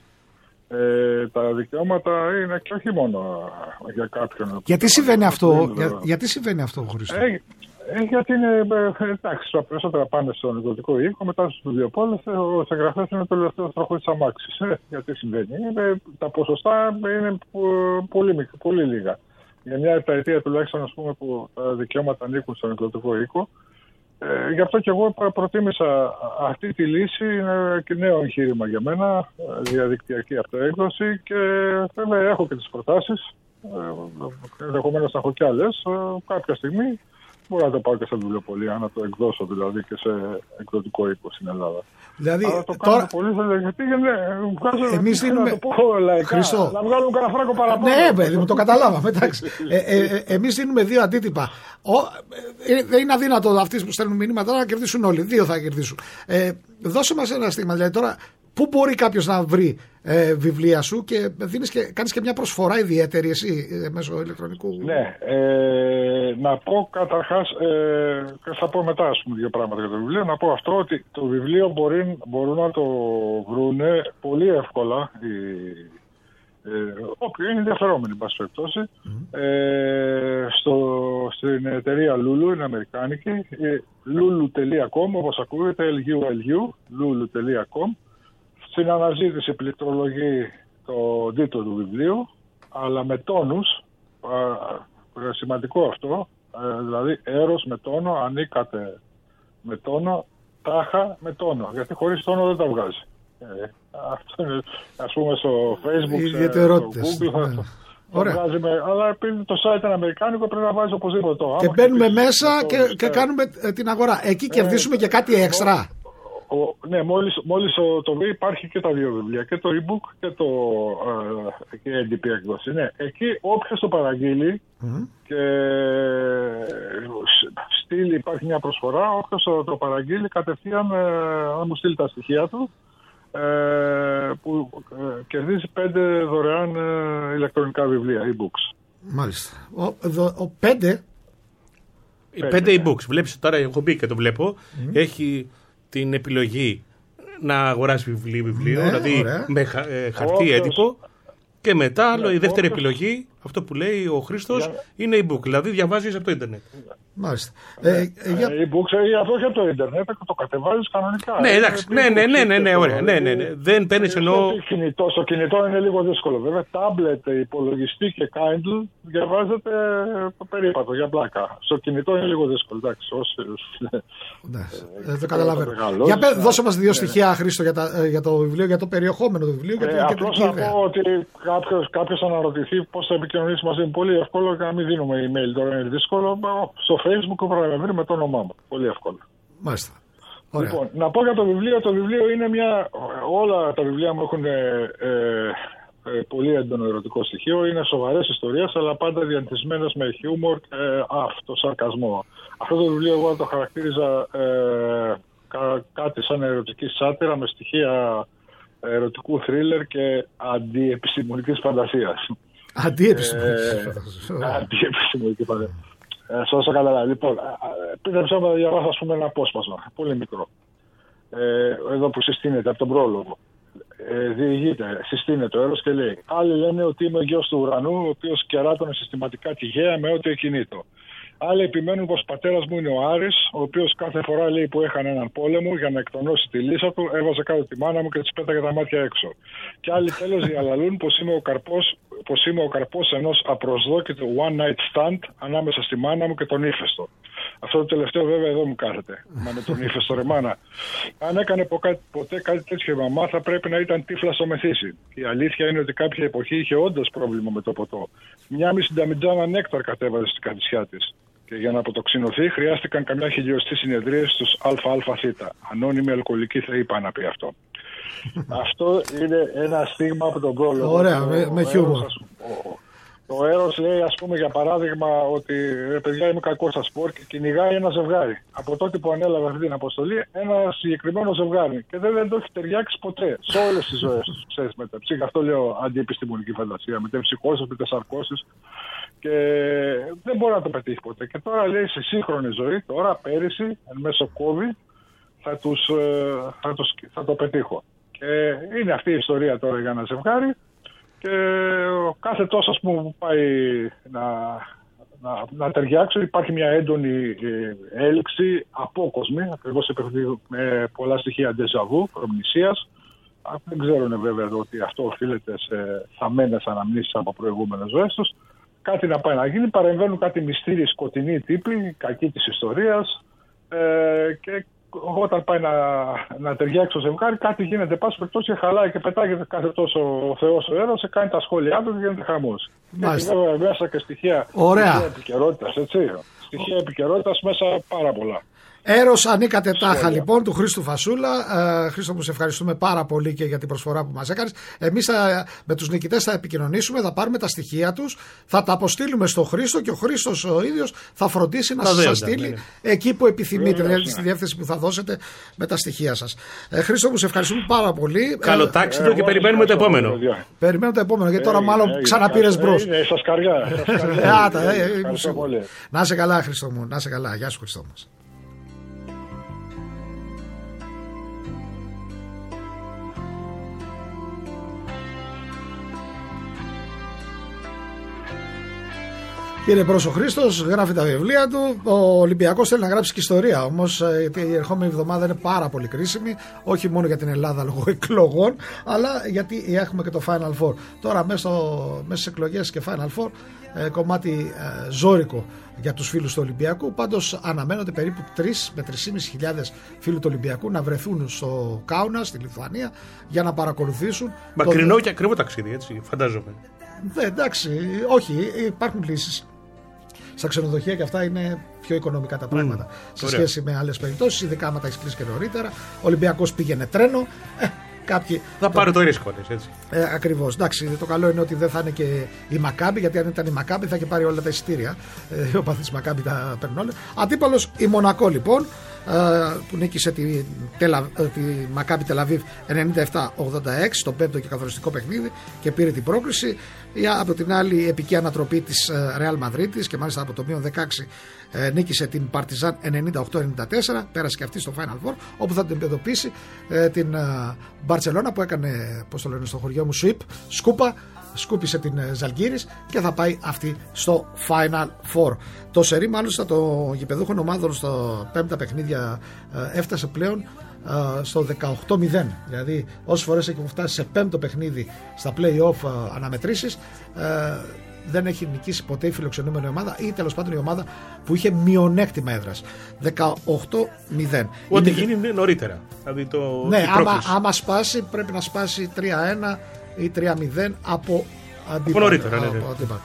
Ε, τα δικαιώματα είναι και όχι μόνο για κάποιον. Γιατί συμβαίνει αυτό, για, γιατί συμβαίνει αυτό, Χρήστο? Ε, ε, γιατί είναι, ε, εντάξει, τα περισσότερα πάνε στον εκδοτικό οίκο, μετά στους βιβλιοπόλες, ο συγγραφέας είναι το τελευταίο τροχό της αμάξης. Ε, γιατί συμβαίνει? Ε, τα ποσοστά είναι πολύ, πολύ λίγα. Για μια επταετία τουλάχιστον, ας πούμε, που τα δικαιώματα ανήκουν στον εκδοτικό οίκο. Ε, γι' αυτό και εγώ προτίμησα αυτή τη λύση. Είναι και νέο εγχείρημα για μένα, διαδικτυακή αυτοέκδοση, και βέβαια έχω και τις προτάσεις. Ε, ενδεχομένως να έχω κι άλλες. Ε, κάποια στιγμή μπορώ να το πάω και στα βιβλιοπωλεία, να το εκδώσω δηλαδή και σε εκδοτικό οίκο στην Ελλάδα. Δηλαδή, αλλά το τώρα... πολύ θέλει, γιατί βγάζω, εμείς δίνουμε... να το πω λαϊκά, Χριστό. Να βγάλουν κανένα φράγκο παραπάνω. Ναι, παιδί μου, το καταλάβαμε. ε, ε, ε, εμείς δίνουμε δύο αντίτυπα. Δεν ε, είναι αδύνατο αυτοί που στέλνουν μηνύματα να κερδίσουν όλοι. Δύο θα κερδίσουν. Ε, δώσε μας ένα στίγμα. Δηλαδή τώρα, πού μπορεί κάποιος να βρει ε, βιβλία σου και, δίνεις και κάνεις και μια προσφορά ιδιαίτερη εσύ ε, μέσω ηλεκτρονικού? Ναι. Ε, να πω καταρχάς, ε, και θα πω μετά ας πούμε δύο πράγματα για το βιβλίο, να πω αυτό ότι το βιβλίο μπορεί, μπορούν να το βρούνε πολύ εύκολα οι, ε, όποιοι είναι ενδιαφερόμενοι, εν πάση περιπτώσει, mm. ε, στο, στην εταιρεία Lulu, είναι αμερικάνικη, ε, lulu τελεία com, όπως ακούγεται, L-U-L-U, lulu τελεία com. Στην αναζήτηση πληκτρολογεί το τίτλο του βιβλίου, αλλά με τόνους, α, σημαντικό αυτό, α, δηλαδή έρος με τόνο, ανήκατε με τόνο, τάχα με τόνο, γιατί χωρίς τόνο δεν τα βγάζει. Ε, αυτό είναι, ας πούμε, στο Facebook, στο Google, ναι. Το βγάζει με, αλλά επειδή το site είναι αμερικάνικο πρέπει να βάζει οπωσδήποτε το. Και μπαίνουμε μέσα και, και, και κάνουμε την αγορά. Εκεί κερδίσουμε ε, και κάτι έξτρα. Ο, ναι, μόλις, μόλις το, το βρει υπάρχει και τα δύο βιβλία, και το e-book και το ε, και έντυπη έκδοση. Ναι, εκεί όποιος το παραγγείλει mm. και στείλει, υπάρχει μια προσφορά, όποιος το, το παραγγείλει κατευθείαν ε, να μου στείλει τα στοιχεία του, ε, που ε, κερδίζει πέντε δωρεάν ε, ηλεκτρονικά βιβλία, e-books. Μάλιστα. Ο, δο, ο πέντε... Πέντε, πέντε e-books. Βλέπεις τώρα, έχω μπει και το βλέπω, mm. έχει την επιλογή να αγοράσει βιβλίο, βιβλίο ναι, δηλαδή ωραία. με χα, ε, χαρτί έντυπο, και μετά άλλο, ναι, η δεύτερη όποιος... επιλογή, αυτό που λέει ο Χρήστος, για... είναι e-book, δηλαδή διαβάζεις από το ίντερνετ. Μάλιστα. Ε, ε, για... e-book, ε, αυτό και από το ίντερνετ, το κατεβάζεις κανονικά. Ναι, εντάξει, ναι, ναι, ναι, ναι, ναι, ωραία, ναι, ναι, ναι. Δεν παίρνεις ενώ... Κινητό, στο κινητό είναι λίγο δύσκολο, βέβαια, τάμπλετ, υπολογιστή και Kindle διαβάζετε περίπατο, για πλάκα. Στο κινητό είναι λίγο δύσκολο, εντάξει, όσοι... Δεν το καταλαβαίνω. Για πέ, δώσε μας δύο στοιχεία, Χρήστο, για, τα, για το βιβλίο, για το περιεχόμενο του βιβλίου. Ε, απλώς να πω ότι κάποιος, κάποιος αναρωτηθεί πώς θα επικοινωνήσει μαζί μου. Πολύ εύκολο, και να μην δίνουμε email τώρα είναι δύσκολο. Στο Facebook πρέπει να βρει με το όνομά μου. Πολύ εύκολο. Μάλιστα. Ωραία. Λοιπόν, να πω για το βιβλίο. Το βιβλίο είναι μια... Όλα τα βιβλία μου έχουν ε, ε, ε, πολύ έντονο ερωτικό στοιχείο. Είναι σοβαρές ιστορίες, αλλά πάντα διανθισμένες με χιούμορ και ε, αυτοσαρκασμό. Αυτό το βιβλίο εγώ το χαρακτήριζα ε, κά, κάτι σαν ερωτική σάτυρα με στοιχεία ερωτικού θρίλερ και αντιεπιστημονικής φαντασίας. Αντιεπιστημονική φαντασία. Σε όσο καταλάβει. Λοιπόν, πείτε να διαβάσω ας πούμε ένα απόσπασμα, πολύ μικρό. Ε, εδώ που συστήνεται από τον πρόλογο. Ε, διηγείται, συστήνεται ο έρος και λέει: άλλοι λένε ότι είμαι ο γιος του ουρανού, ο οποίος κεράτωνε συστηματικά τη γαία με ό,τι εκινήτο. Άλλοι επιμένουν πως ο πατέρας μου είναι ο Άρης, ο οποίος κάθε φορά λέει που έχανε έναν πόλεμο για να εκτονώσει τη λύσα του, έβαζε κάτω τη μάνα μου και της πέταγε τα μάτια έξω. Και άλλοι τέλος διαλαλούν πως είμαι ο καρπός πως είμαι ο καρπός ενός απροσδόκητου one night stand ανάμεσα στη μάνα μου και τον ύφεστο. Αυτό το τελευταίο βέβαια εδώ μου κάθεται. Μα με τον ύφεστο ρε μάνα. Αν έκανε ποτέ κάτι τέτοιο η μαμά θα πρέπει να ήταν τύφλα στο μεθύσι. Η αλήθεια είναι ότι κάποια εποχή είχε όντως πρόβλημα με το ποτό. Μια μισή νταμιτζάνα νέκταρ κατέβαζε στην κατησιά της. Και για να αποτοξινωθεί χρειάστηκαν καμιά χιλιοστή συνεδρίες στους ΑΑΘ. Ανώνυμοι αλκοολικοί θεοί πάνε να πει αυτό. Αυτό είναι ένα στίγμα από τον πρόλογο. Ωραία, με, με χιούμορ. Το Έρος λέει, ας πούμε, για παράδειγμα, ότι ρε παιδιά είμαι κακός στα σπορ και κυνηγάει ένα ζευγάρι. Από τότε που ανέλαβε αυτή την αποστολή, ένα συγκεκριμένο ζευγάρι. Και δεν, δεν το έχει ταιριάξει ποτέ σε όλες τις ζωές του. Ξέρεις, με τα ψυχ, αυτό λέω αντιεπιστημονική φαντασία, με τα ψυχώσεις, με τα σαρκώσεις. Και δεν μπορεί να το πετύχει ποτέ. Και τώρα λέει σε σύγχρονη ζωή, τώρα πέρυσι, εν μέσω COVID, θα, τους, θα, τους, θα το πετύχω. Και είναι αυτή η ιστορία τώρα για ένα ζευγάρι. Και κάθε τόσο ας πούμε, που πάει να, να, να ταιριάξω υπάρχει μια έντονη έλξη απόκοσμη, ακριβώς με πολλά στοιχεία ντεζαβού, προμνησίας. Δεν ξέρουν βέβαια ότι αυτό οφείλεται σε θαμμένες αναμνήσεις από προηγούμενες ζωές τους. Κάτι να πάει να γίνει, παρεμβαίνουν κάτι μυστήριοι σκοτεινοί τύποι, κακοί της ιστορίας ε, και όταν πάει να, να ταιριάξει το ζευγάρι, κάτι γίνεται πάση περιπτώσει και χαλάει και πετάγεται κάθε τόσο ο Θεός ο Έρος, κάνει τα σχόλιά του και γίνεται χαμός. Έχει βέβαια μέσα και στοιχεία, στοιχεία επικαιρότητας, έτσι. Στοιχεία επικαιρότητας μέσα πάρα πολλά. Έρος ανήκατε τάχα λοιπόν του Χρήστου Φασούλα. Ε, Χρήστο μου, σε ευχαριστούμε πάρα πολύ και για την προσφορά που μας έκανες. Εμείς θα, με τους νικητές θα επικοινωνήσουμε, θα πάρουμε τα στοιχεία τους, θα τα αποστείλουμε στο Χρήστο και ο Χρήστος ο ίδιος θα φροντίσει να σας στείλει ναι. εκεί που επιθυμείτε, δηλαδή ναι. στη διεύθυνση που θα δώσετε με τα στοιχεία σας. Ε, Χρήστο μου, σε ευχαριστούμε πάρα πολύ. Καλό τάξιδο ε, και περιμένουμε το επόμενο. Περιμένουμε το επόμενο, γιατί τώρα μάλλον ξαναπήρες μπρος. Σας καριά. Να είσαι καλά, Χρήστο μου, να είσαι καλά. Γεια σου, Χρήστο μας. Πήρε μπρος ο Χρήστος, γράφει τα βιβλία του. Ο Ολυμπιακός θέλει να γράψει και ιστορία όμως, γιατί η ερχόμενη εβδομάδα είναι πάρα πολύ κρίσιμη. Όχι μόνο για την Ελλάδα λόγω εκλογών, αλλά γιατί έχουμε και το Final Four. Τώρα μέσα, μέσα στις εκλογές και Final Four, ε, κομμάτι ε, ζώρικο για τους φίλους του Ολυμπιακού. Πάντως αναμένονται περίπου τρεις με τρεις χιλιάδες πεντακόσιοι φίλοι του Ολυμπιακού να βρεθούν στο Κάουνα, στη Λιθουανία, για να παρακολουθήσουν. Μακρινό το... και ακριβό ταξίδι, έτσι, φαντάζομαι. Ναι, εντάξει, όχι, υπάρχουν λύσεις. Στα ξενοδοχεία και αυτά είναι πιο οικονομικά τα πράγματα mm, σε ωραία. σχέση με άλλες περιπτώσεις, ειδικά άμα τα έχεις κλείσει και νωρίτερα. Ο Ολυμπιακός πήγαινε τρένο. Ε, κάποιοι θα πάρουν το ρίσκο, έτσι. Ε, ακριβώς. Εντάξει, το καλό είναι ότι δεν θα είναι και η Μακάμπι, γιατί αν ήταν η Μακάμπι θα είχε πάρει όλα τα εισιτήρια. Ε, ο παθής Μακάμπι τα παίρνουν όλα. Αντίπαλος η Μονακό λοιπόν, που νίκησε τη, τελα, τη Μακάμπι Τελαβίβ ενενήντα επτά ογδόντα έξι, το πέμπτο και καθοριστικό παιχνίδι, και πήρε την πρόκριση. Από την άλλη, η επική ανατροπή της Ρεάλ Μαδρίτης, και μάλιστα από το μείον δεκαέξι ε, νίκησε την Παρτιζάν ενενήντα οκτώ ενενήντα τέσσερα, πέρασε και αυτή στο Final Four, όπου θα την αντιμετωπίσει ε, την Μπαρτσελώνα, που έκανε, πώς το λένε στο χωριό μου, sweep, σκούπα, σκούπισε την Ζαλγκίρις και θα πάει αυτή στο Final Four. Το σερί μάλιστα των γηπεδούχων ομάδων στο πέμπτα παιχνίδια ε, έφτασε πλέον στο δεκαοκτώ μηδέν, δηλαδή όσες φορές έχει φτάσει σε πέμπτο παιχνίδι στα play-off αναμετρήσεις, ε, δεν έχει νικήσει ποτέ η φιλοξενούμενη ομάδα, ή τέλος πάντων η ομάδα που είχε μειονέκτημα έδρας. δεκαοκτώ μηδέν. Ό,τι γίνει είναι νωρίτερα, δηλαδή το, ναι, άμα, άμα σπάσει πρέπει να σπάσει τρία ένα ή τρία μηδέν από αντίπαλο. Νωρίτερα, ναι, ναι.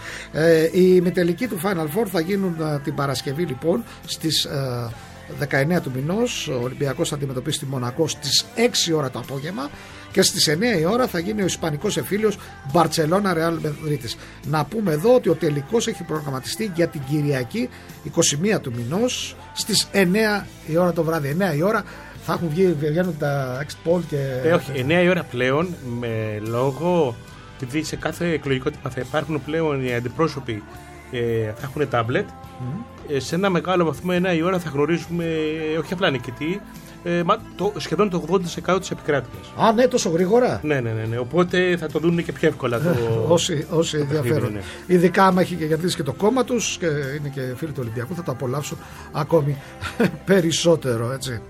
Ε, οι ημιτελικοί του Final Four θα γίνουν uh, την Παρασκευή λοιπόν στις uh, δεκαεννέα του μηνός. Ο Ολυμπιακός θα αντιμετωπίσει τη Μονακό στις έξι ώρα το απόγευμα, και στις εννέα η ώρα θα γίνει ο ισπανικός εμφύλιος Μπαρτσελώνα Ρεάλ Μαδρίτης. Να πούμε εδώ ότι ο τελικός έχει προγραμματιστεί για την Κυριακή εικοστή πρώτη του μηνός στις εννέα η ώρα το βράδυ. εννέα η ώρα θα έχουν βγει, βγαίνουν τα exit poll και... Ε, όχι, εννέα η ώρα πλέον, με λόγο, επειδή σε κάθε εκλογικό τύπα θα υπάρχουν πλέον οι αντιπρόσωποι, ε, θα έχουν τάμπλετ. Mm. Σε ένα μεγάλο βαθμό, εννέα η ώρα θα γνωρίζουμε, όχι απλά νικητή, ε, το, σχεδόν το ογδόντα τοις εκατό της επικράτειας. Α, ναι, τόσο γρήγορα. Ναι, ναι, ναι, ναι. Οπότε θα το δουν και πιο εύκολα. Το... όσοι όσοι ενδιαφέρουν. Ναι. Ειδικά άμα έχει κερδίσει και το κόμμα τους και είναι και φίλοι του Ολυμπιακού, θα το απολαύσουν ακόμη περισσότερο, έτσι.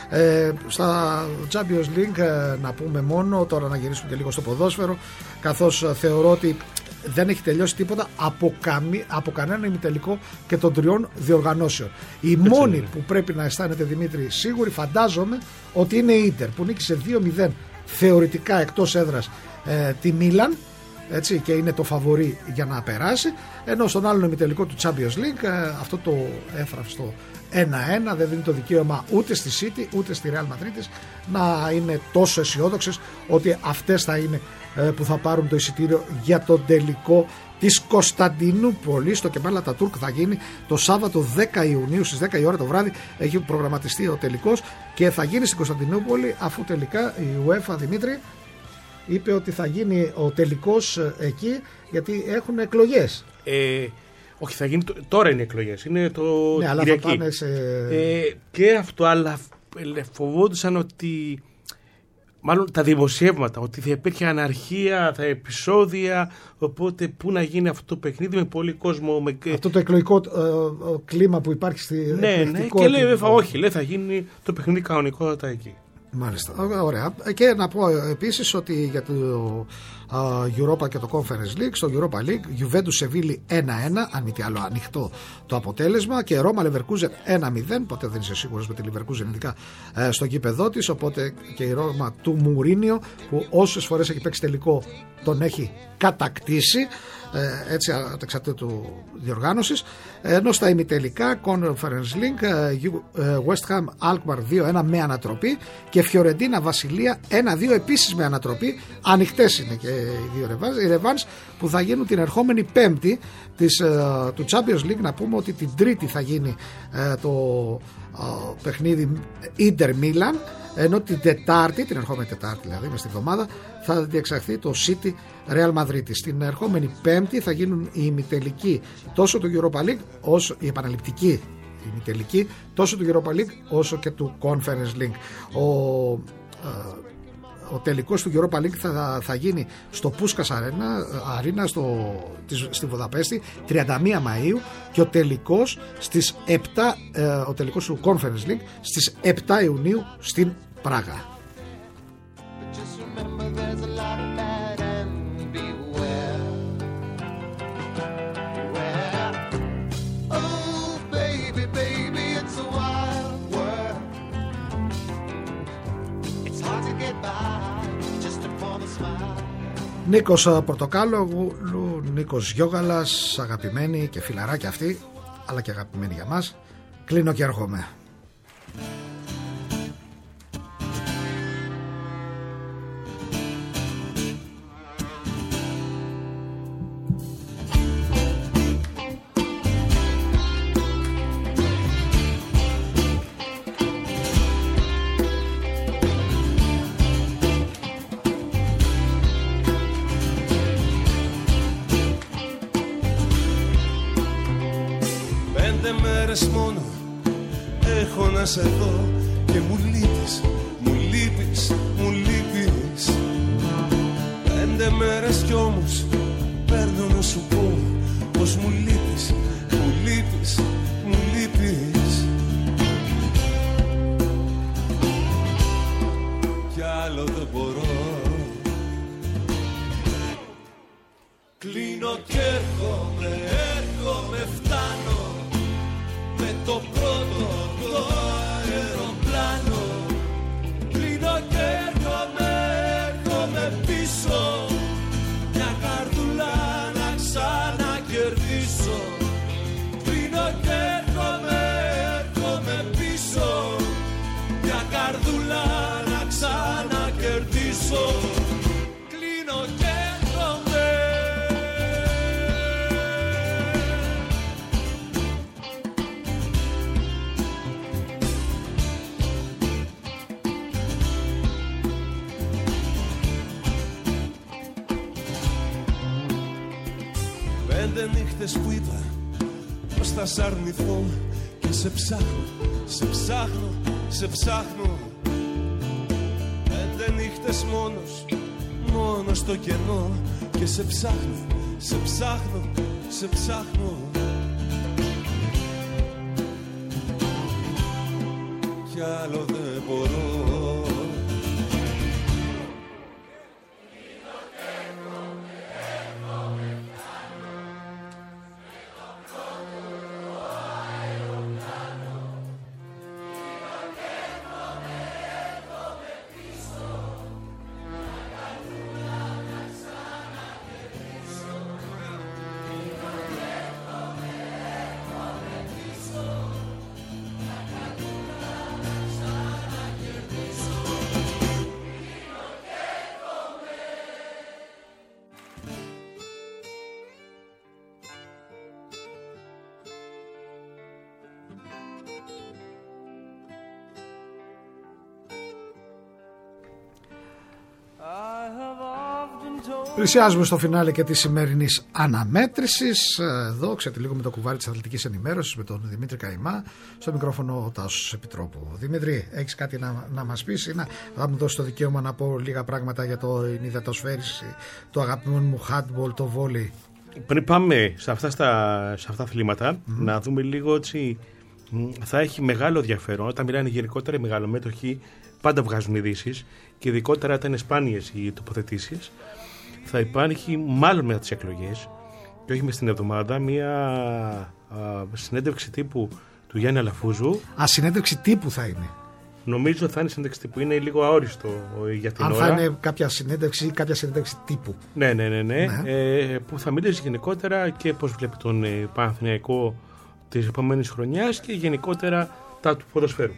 Ε, στα Champions League ε, να πούμε μόνο, τώρα να γυρίσουμε και λίγο στο ποδόσφαιρο, καθώς ε, θεωρώ ότι δεν έχει τελειώσει τίποτα από, καμί, από κανένα ημιτελικό και των τριών διοργανώσεων. Η Έτσι μόνη είναι. που πρέπει να αισθάνεται, Δημήτρη, σίγουρη φαντάζομαι ότι είναι η Ίντερ, που νίκησε δύο μηδέν θεωρητικά εκτός έδρας ε, τη Μίλαν, έτσι, και είναι το φαβορί για να περάσει, ενώ στον άλλον ημιτελικό του Champions League ε, αυτό το έφραυστο ένα ένα δεν δίνει το δικαίωμα ούτε στη City ούτε στη Real Madrid να είναι τόσο αισιόδοξες ότι αυτές θα είναι ε, που θα πάρουν το εισιτήριο για τον τελικό της Κωνσταντινούπολης. Στο Κεμάλ Ατατούρκ θα γίνει το Σάββατο δέκα Ιουνίου στις δέκα η ώρα το βράδυ, έχει προγραμματιστεί ο τελικός και θα γίνει στην Κωνσταντινούπολη, αφού τελικά η UEFA, Δημήτρη, είπε ότι θα γίνει ο τελικός εκεί γιατί έχουν εκλογές. Ε, όχι, θα γίνει, τώρα είναι εκλογές, είναι το Ναι, αλλά Κυριακή. θα πάνε σε... ε, και αυτό, αλλά φοβόντουσαν ότι, μάλλον τα δημοσιεύματα, ότι θα υπήρχε αναρχία, θα επεισόδια, οπότε πού να γίνει αυτό το παιχνίδι με πολύ κόσμο. Με... Αυτό το εκλογικό ε, ε, κλίμα που υπάρχει στη... Ναι, ναι, και λέει βέβαια όχι, λέει, θα γίνει το παιχνίδι κανονικότατα εκεί. Μάλιστα, ωραία. Και να πω επίσης ότι για το uh, Europa και το Conference League, στο Europa League, Juventus Sevilla ένα ένα, αν μη τι άλλο ανοιχτό το αποτέλεσμα, και Ρώμα Leverkusen ένα μηδέν, ποτέ δεν είσαι σίγουρος με τη Leverkusen, ειδικά uh, στο γήπεδό της, οπότε και η Ρώμα του Μουρίνιο, που όσες φορές έχει παίξει τελικό τον έχει κατακτήσει, ε, έτσι εξαρτήτως του διοργάνωσης, ενώ στα ημιτελικά Conference League ε, West Ham Alkmaar δύο ένα με ανατροπή και Φιωρεντίνα Βασιλεία ένα δύο επίσης με ανατροπή. Ανοιχτές είναι και οι δύο ρεβάνς που θα γίνουν την ερχόμενη Πέμπτη της, ε, του Champions League. Να πούμε ότι την Τρίτη θα γίνει ε, το ε, παιχνίδι Inter Milan, ενώ την Τετάρτη, την ερχόμενη Τετάρτη δηλαδή μες στη εβδομάδα, θα διεξαχθεί το City Real Madrid. Στην ερχόμενη Πέμπτη θα γίνουν οι ημιτελικοί τόσο του Europa League, όσο η επαναληπτική ημιτελική τόσο του Europa League όσο και του Conference League. Ο, ο τελικός του Europa League θα, θα γίνει στο Πούσκας Αρίνα στο, στη Βουδαπέστη τριάντα μία Μαΐου και ο τελικός στις επτά, ο τελικός του Conference League στις επτά Ιουνίου στην Πράγα. Νίκος Πορτοκάλογλου, Νίκος Γιώγαλας, αγαπημένοι και φιλαράκια αυτοί, αλλά και αγαπημένοι για μας. Κλείνω και έρχομαι. Μόνο έχω να σε δω και μου λείπεις, μου λείπεις, μου λείπεις. Πέντε μέρες κι όμως παίρνω να σου πω πως μου λείπεις, μου λείπεις, μου λείπεις. Κι άλλο δεν μπορώ. Κλείνω κι έρχομαι, έρχομαι, φτάνω με το πρώτο το αεροπλάνο. Κλείνω και έρχομαι, έρχομαι πίσω, μια καρδούλα να ξανακερδίσω. Κλείνω και έρχομαι, έρχομαι πίσω, μια καρδούλα να ξανακερδίσω. Κλείνω και έρχομαι. Πέντε νύχτες που είπα πως θα σ' αρνηθώ και σε ψάχνω, σε ψάχνω, σε ψάχνω. Πέντε νύχτες μόνος, μόνο στο κενό και σε ψάχνω, σε ψάχνω, σε ψάχνω. Κι άλλο δεν μπορώ. Πλησιάζουμε στο φινάλε και της σημερινής αναμέτρησης. Εδώ ξετυλίγουμε με το κουβάρι της αθλητικής ενημέρωσης με τον Δημήτρη Καημά. Στο μικρόφωνο ο Τάσος Επιτρόπου. Δημήτρη, έχεις κάτι να, να μας πεις ή να, θα μου δώσεις το δικαίωμα να πω λίγα πράγματα για το υδατοσφαίριση, το αγαπημένο μου handball, το βόλεϊ? Πριν πάμε σε αυτά, στα, σε αυτά τα αθλήματα, mm-hmm. να δούμε λίγο ότι θα έχει μεγάλο ενδιαφέρον. Όταν μιλάνε γενικότερα οι μεγαλομέτωχοι, πάντα βγάζουν ειδήσεις και ειδικότερα όταν είναι σπάνιες οι τοποθετήσεις. Θα υπάρχει μάλλον μετά τις εκλογές και όχι μες στην εβδομάδα μια α, συνέντευξη τύπου του Γιάννη Αλαφούζου. Α, συνέντευξη τύπου θα είναι. Νομίζω θα είναι συνέντευξη τύπου, είναι λίγο αόριστο για την Αν ώρα. Αν θα είναι κάποια συνέντευξη ή κάποια συνέντευξη τύπου. Ναι, ναι, ναι, ναι. ναι. Ε, που θα μιλήσει γενικότερα και πώς βλέπει τον ε, Παναθηναϊκό της επόμενης χρονιάς και γενικότερα τα του ποδοσφαίρου.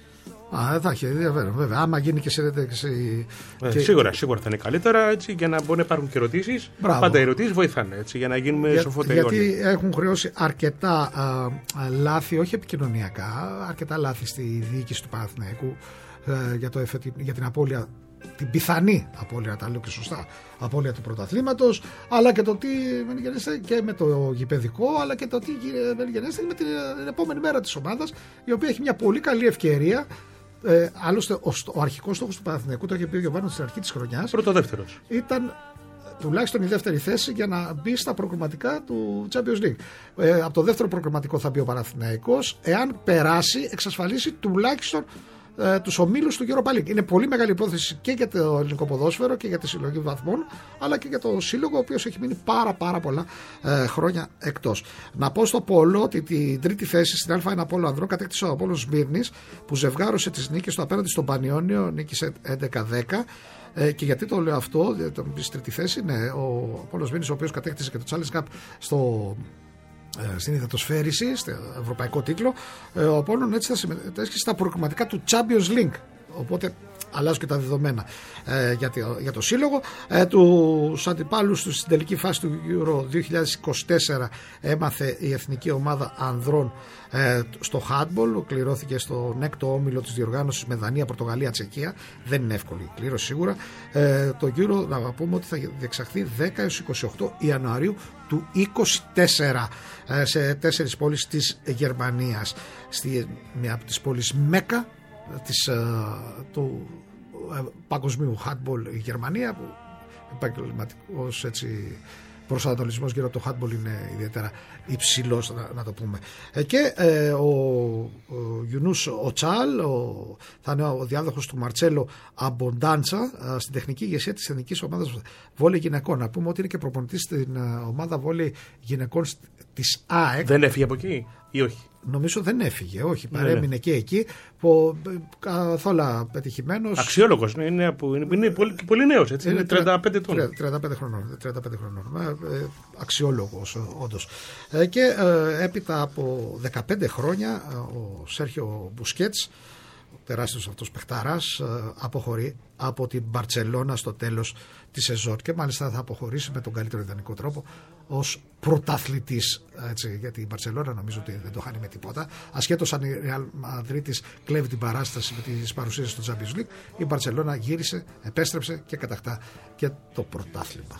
Α, θα έχει ενδιαφέρον, βέβαια. Άμα γίνει και συνέντευξη. Ε, και... Σίγουρα, σίγουρα θα είναι καλύτερα έτσι, για να μπορεί να υπάρχουν και ερωτήσεις. Πάντα οι ερωτήσεις βοηθάνε έτσι, για να γίνουμε για, σοφότεροι. Γιατί όλοι. Έχουν χρεώσει αρκετά α, α, λάθη, όχι επικοινωνιακά, αρκετά λάθη στη διοίκηση του Παναθηναϊκού ε, για, το, για την απώλεια, την πιθανή απώλεια, τα λέω και σωστά, απώλεια του πρωταθλήματος, αλλά και το τι γενέστε και με το γηπεδικό, αλλά και το τι γενέστε με την, την επόμενη μέρα της ομάδας, η οποία έχει μια πολύ καλή ευκαιρία. Ε, άλλωστε, ο, ο αρχικός στόχος του Παναθηναϊκού, το είχε πει ο Γιωβάνος στην αρχή της χρονιάς, Πρώτο-δεύτερος, ήταν τουλάχιστον η δεύτερη θέση για να μπει στα προκριματικά του Champions League. Ε, από το δεύτερο προκριματικό θα μπει ο Παναθηναϊκός, εάν περάσει, εξασφαλίσει τουλάχιστον ε, τους ομίλους του Europa League. Είναι πολύ μεγάλη υπόθεση και για το ελληνικό ποδόσφαιρο και για τη συλλογή βαθμών, αλλά και για το σύλλογο, ο οποίος έχει μείνει πάρα πάρα πολλά ε, χρόνια εκτός. Να πω στο Πόλο ότι την τρίτη θέση στην Α1 Πόλο Ανδρών κατέκτησε ο Απόλλων Σμύρνης, που ζευγάρωσε τις νίκες του απέναντι στον Πανιόνιο, νίκησε έντεκα δέκα. Ε, και γιατί το λέω αυτό, στην τρίτη θέση, ναι, ο Απόλλωνας Μήνης, ο οποίος κατέκτησε και το Challenge Cup στο, ε, στην υδατοσφαίριση, στο ευρωπαϊκό τίτλο, ε, ο Απόλλων έτσι θα συμμετέχει στα προκριματικά του Champions League. Οπότε αλλάζουν και τα δεδομένα ε, για, το, για το σύλλογο. Ε, τους αντιπάλους του στην τελική φάση του Euro δύο χιλιάδες είκοσι τέσσερα έμαθε η εθνική ομάδα ανδρών ε, στο handball. Κληρώθηκε στον έκτο όμιλο της διοργάνωσης με Δανία, Πορτογαλία, Τσεχία. Δεν είναι εύκολη η κλήρωση σίγουρα. Ε, το Euro, να πούμε ότι θα διεξαχθεί δέκα έως είκοσι οκτώ Ιανουαρίου του είκοσι τέσσερα ε, σε τέσσερις πόλεις της Γερμανίας. Στη, μια από τις πόλεις Μέκα της, του παγκοσμίου handball η Γερμανία, που επαγγελματικός έτσι προσανατολισμός γύρω από το handball είναι ιδιαίτερα υψηλός, να, να το πούμε. Ε, και ε, ο, ο Γιουνούς Οτσάλ ο, θα είναι ο διάδοχος του Μαρτσέλο Αμποντάντσα ε, στην τεχνική ηγεσία της εθνικής ομάδας βόλεϊ γυναικών. Να πούμε ότι είναι και προπονητής στην ε, ομάδα βόλεϊ γυναικών της ΑΕΚ. Δεν έφυγε από εκεί ή όχι? Νομίζω δεν έφυγε, όχι, παρέμεινε ναι. και εκεί, που, καθόλου πετυχημένος. Αξιόλογος, είναι, είναι, είναι πολύ, πολύ νέος, έτσι, είναι, είναι τριάντα πέντε ετών. τριάντα πέντε χρονών, τριάντα πέντε χρονών, ε, αξιόλογος όντως. Ε, και ε, έπειτα από δεκαπέντε χρόνια ο Σέρχιο Μπουσκέτς, τεράστιος αυτός παιχταράς, αποχωρεί από την Μπαρτσελώνα στο τέλος της σεζόν και μάλιστα θα αποχωρήσει με τον καλύτερο ιδανικό τρόπο ως πρωταθλητής, έτσι, γιατί η Μπαρτσελώνα νομίζω ότι δεν το χάνει με τίποτα, ασχέτως αν η Ρεάλ Μαδρίτης κλέβει την παράσταση με τις παρουσίες στο Champions League. Η Μπαρτσελώνα γύρισε, επέστρεψε και κατακτά και το πρωτάθλημα.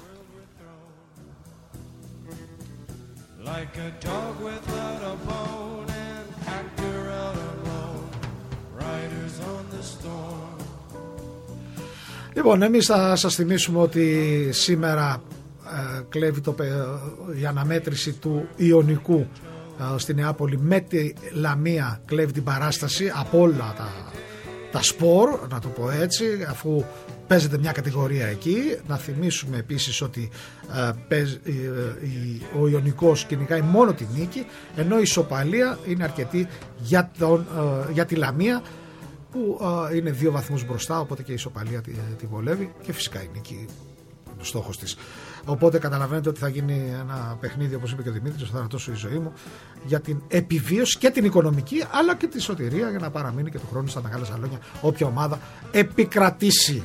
Like a dog without a bone and actor out alone, riders on the storm. Λοιπόν, εμείς θα σας θυμίσουμε ότι σήμερα ε, κλέβει το, ε, η αναμέτρηση του Ιωνικού ε, στη Νεάπολη με τη Λαμία, κλέβει την παράσταση από όλα τα, τα σπορ, να το πω έτσι, αφού παίζεται μια κατηγορία εκεί. Να θυμίσουμε επίσης ότι ε, παίζ, ε, ε, ο Ιωνικός κυνηγάει μόνο τη νίκη, ενώ η ισοπαλία είναι αρκετή για, τον, ε, για τη Λαμία, που ε, είναι δύο βαθμούς μπροστά, οπότε και η ισοπαλία τη, τη βολεύει και φυσικά η νίκη είναι ο στόχος της. Οπότε καταλαβαίνετε ότι θα γίνει ένα παιχνίδι, όπως είπε και ο Δημήτρης, ο θάνατος η ζωή μου, για την επιβίωση και την οικονομική, αλλά και τη σωτηρία, για να παραμείνει και του χρόνου στα μεγάλα σαλόνια όποια ομάδα επικρατήσει.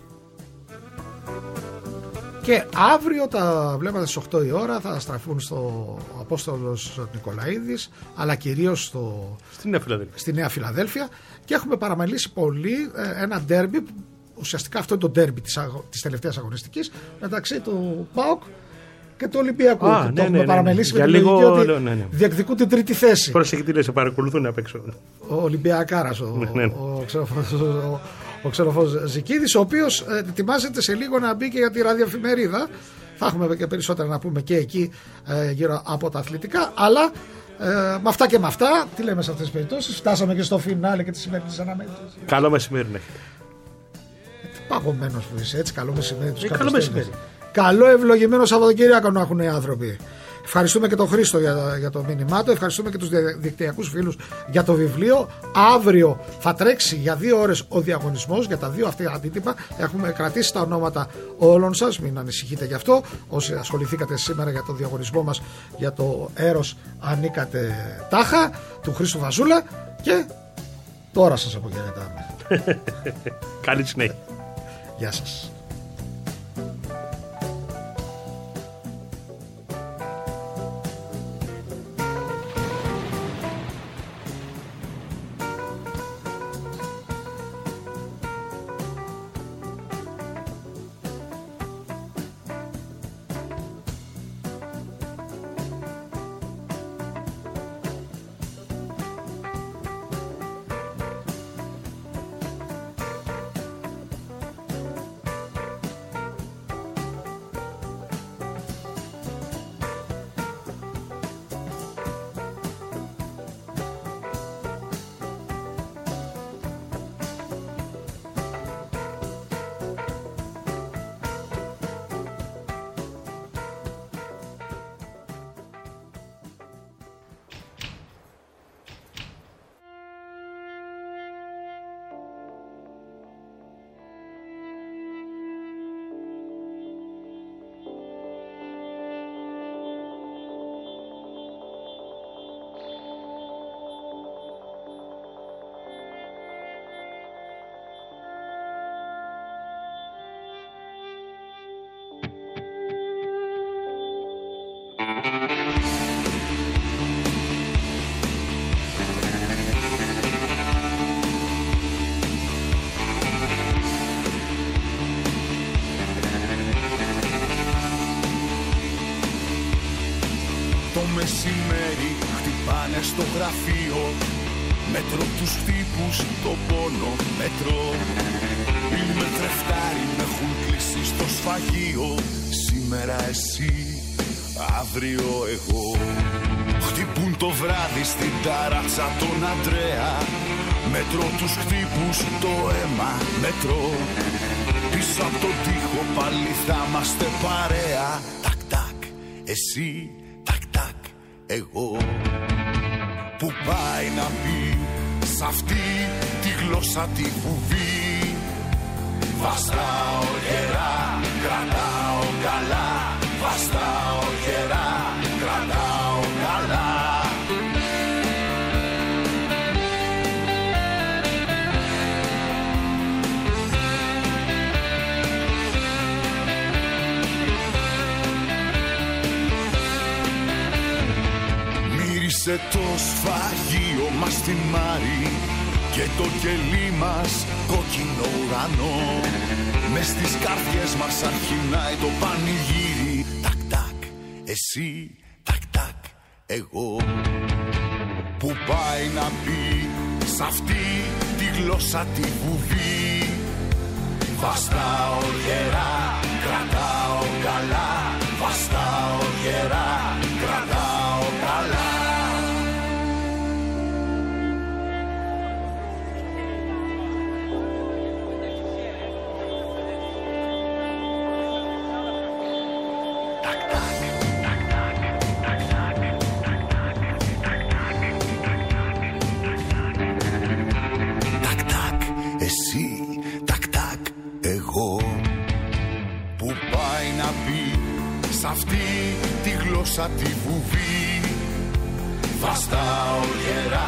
Και αύριο τα βλέμματα στις οκτώ η ώρα θα στραφούν στο Απόστολος Νικολαίδης, αλλά κυρίως στο... στη Νέα Φιλαδέλφια. στη Νέα Φιλαδέλφια, και έχουμε παραμελήσει πολύ ένα ντέρμπι ουσιαστικά αυτό είναι το ντέρμπι της, αγω... της τελευταίας αγωνιστικής μεταξύ του ΠΑΟΚ και του Ολυμπιακού. Α, και ναι, το έχουμε ναι, ναι, παραμελήσει ναι. με την λογική ότι ναι, ναι, ναι. διεκδικούν την τρίτη θέση. Πρόσεχε τι λες, σε παρακολουθούν απ' έξω. Ο Ολυμπιακάρας, ο, ναι. ο, ξενοφός, ο, ο ξενοφός Ζικίδης, ο οποίος ε, ετοιμάζεται σε λίγο να μπει και για τη ραδιοεφημερίδα. Θα έχουμε και περισσότερα να πούμε και εκεί ε, γύρω από τα αθλητικά. Αλλά ε, με αυτά και με αυτά, τι λέμε σε αυτές τις περιπτώσεις, φτάσαμε και στο φινάλε και τη σημερινή αναμέτρηση. Καλό μεσημέρι να έχετε. Παγωμένος που είσαι, έτσι, καλό μεσημέρι. Ε, καλό μεσημέρι. Καλό ευλογημένο Σαββατοκύριακο να έχουν οι άνθρωποι. Ευχαριστούμε και τον Χρήστο για, για το μήνυμά του. Ευχαριστούμε και τους διαδικτυακούς φίλους για το βιβλίο. Αύριο θα τρέξει για δύο ώρες ο διαγωνισμός για τα δύο αυτά αντίτυπα. Έχουμε κρατήσει τα ονόματα όλων σας, μην ανησυχείτε γι' αυτό. Όσοι ασχοληθήκατε σήμερα για το διαγωνισμό μας για το Έρος ανήκατε τάχα του Χρήστου Βαζούλα. Και τώρα σας αποχαιρετάμε. Καλή συνέχεια. Γεια σας. Το μεσημέρι χτυπάνε στο γραφείο, μέτρο τους χτύπους, το πόνο μέτρο. Είμαι τρεφτάρι, με έχουν κλείσει στο σφαγείο. Σήμερα εσύ, αύριο εγώ. Χτυπούν το βράδυ στην ταράτσα τον Αντρέα, μέτρο τους χτύπους, το αίμα μέτρο. Πίσω από τον τοίχο πάλι θα είμαστε παρέα. Τακ τακ, εσύ, εγώ. Που πάει να πει σ' αυτή τη γλώσσα τη βουβή. Βαστάω γερά, κρατάω καλά. Βαστάω γερά, κρατάω καλά. Σε το σφαγείο μας τη Μάρη και το κελί μας κόκκινο ουρανό. Μες στις καρδιές μας αρχινάει το πανηγύρι. Τακ τακ, εσύ, τακ τακ, εγώ. Που πάει να πει σ' αυτή τη γλώσσα τη βουβή. Βαστάω γερά, κρατάω καλά. Βαστάω γερά, κρατάω καλά. Σ' αυτή τη γλώσσα τη βουβή. Βαστάω γερά.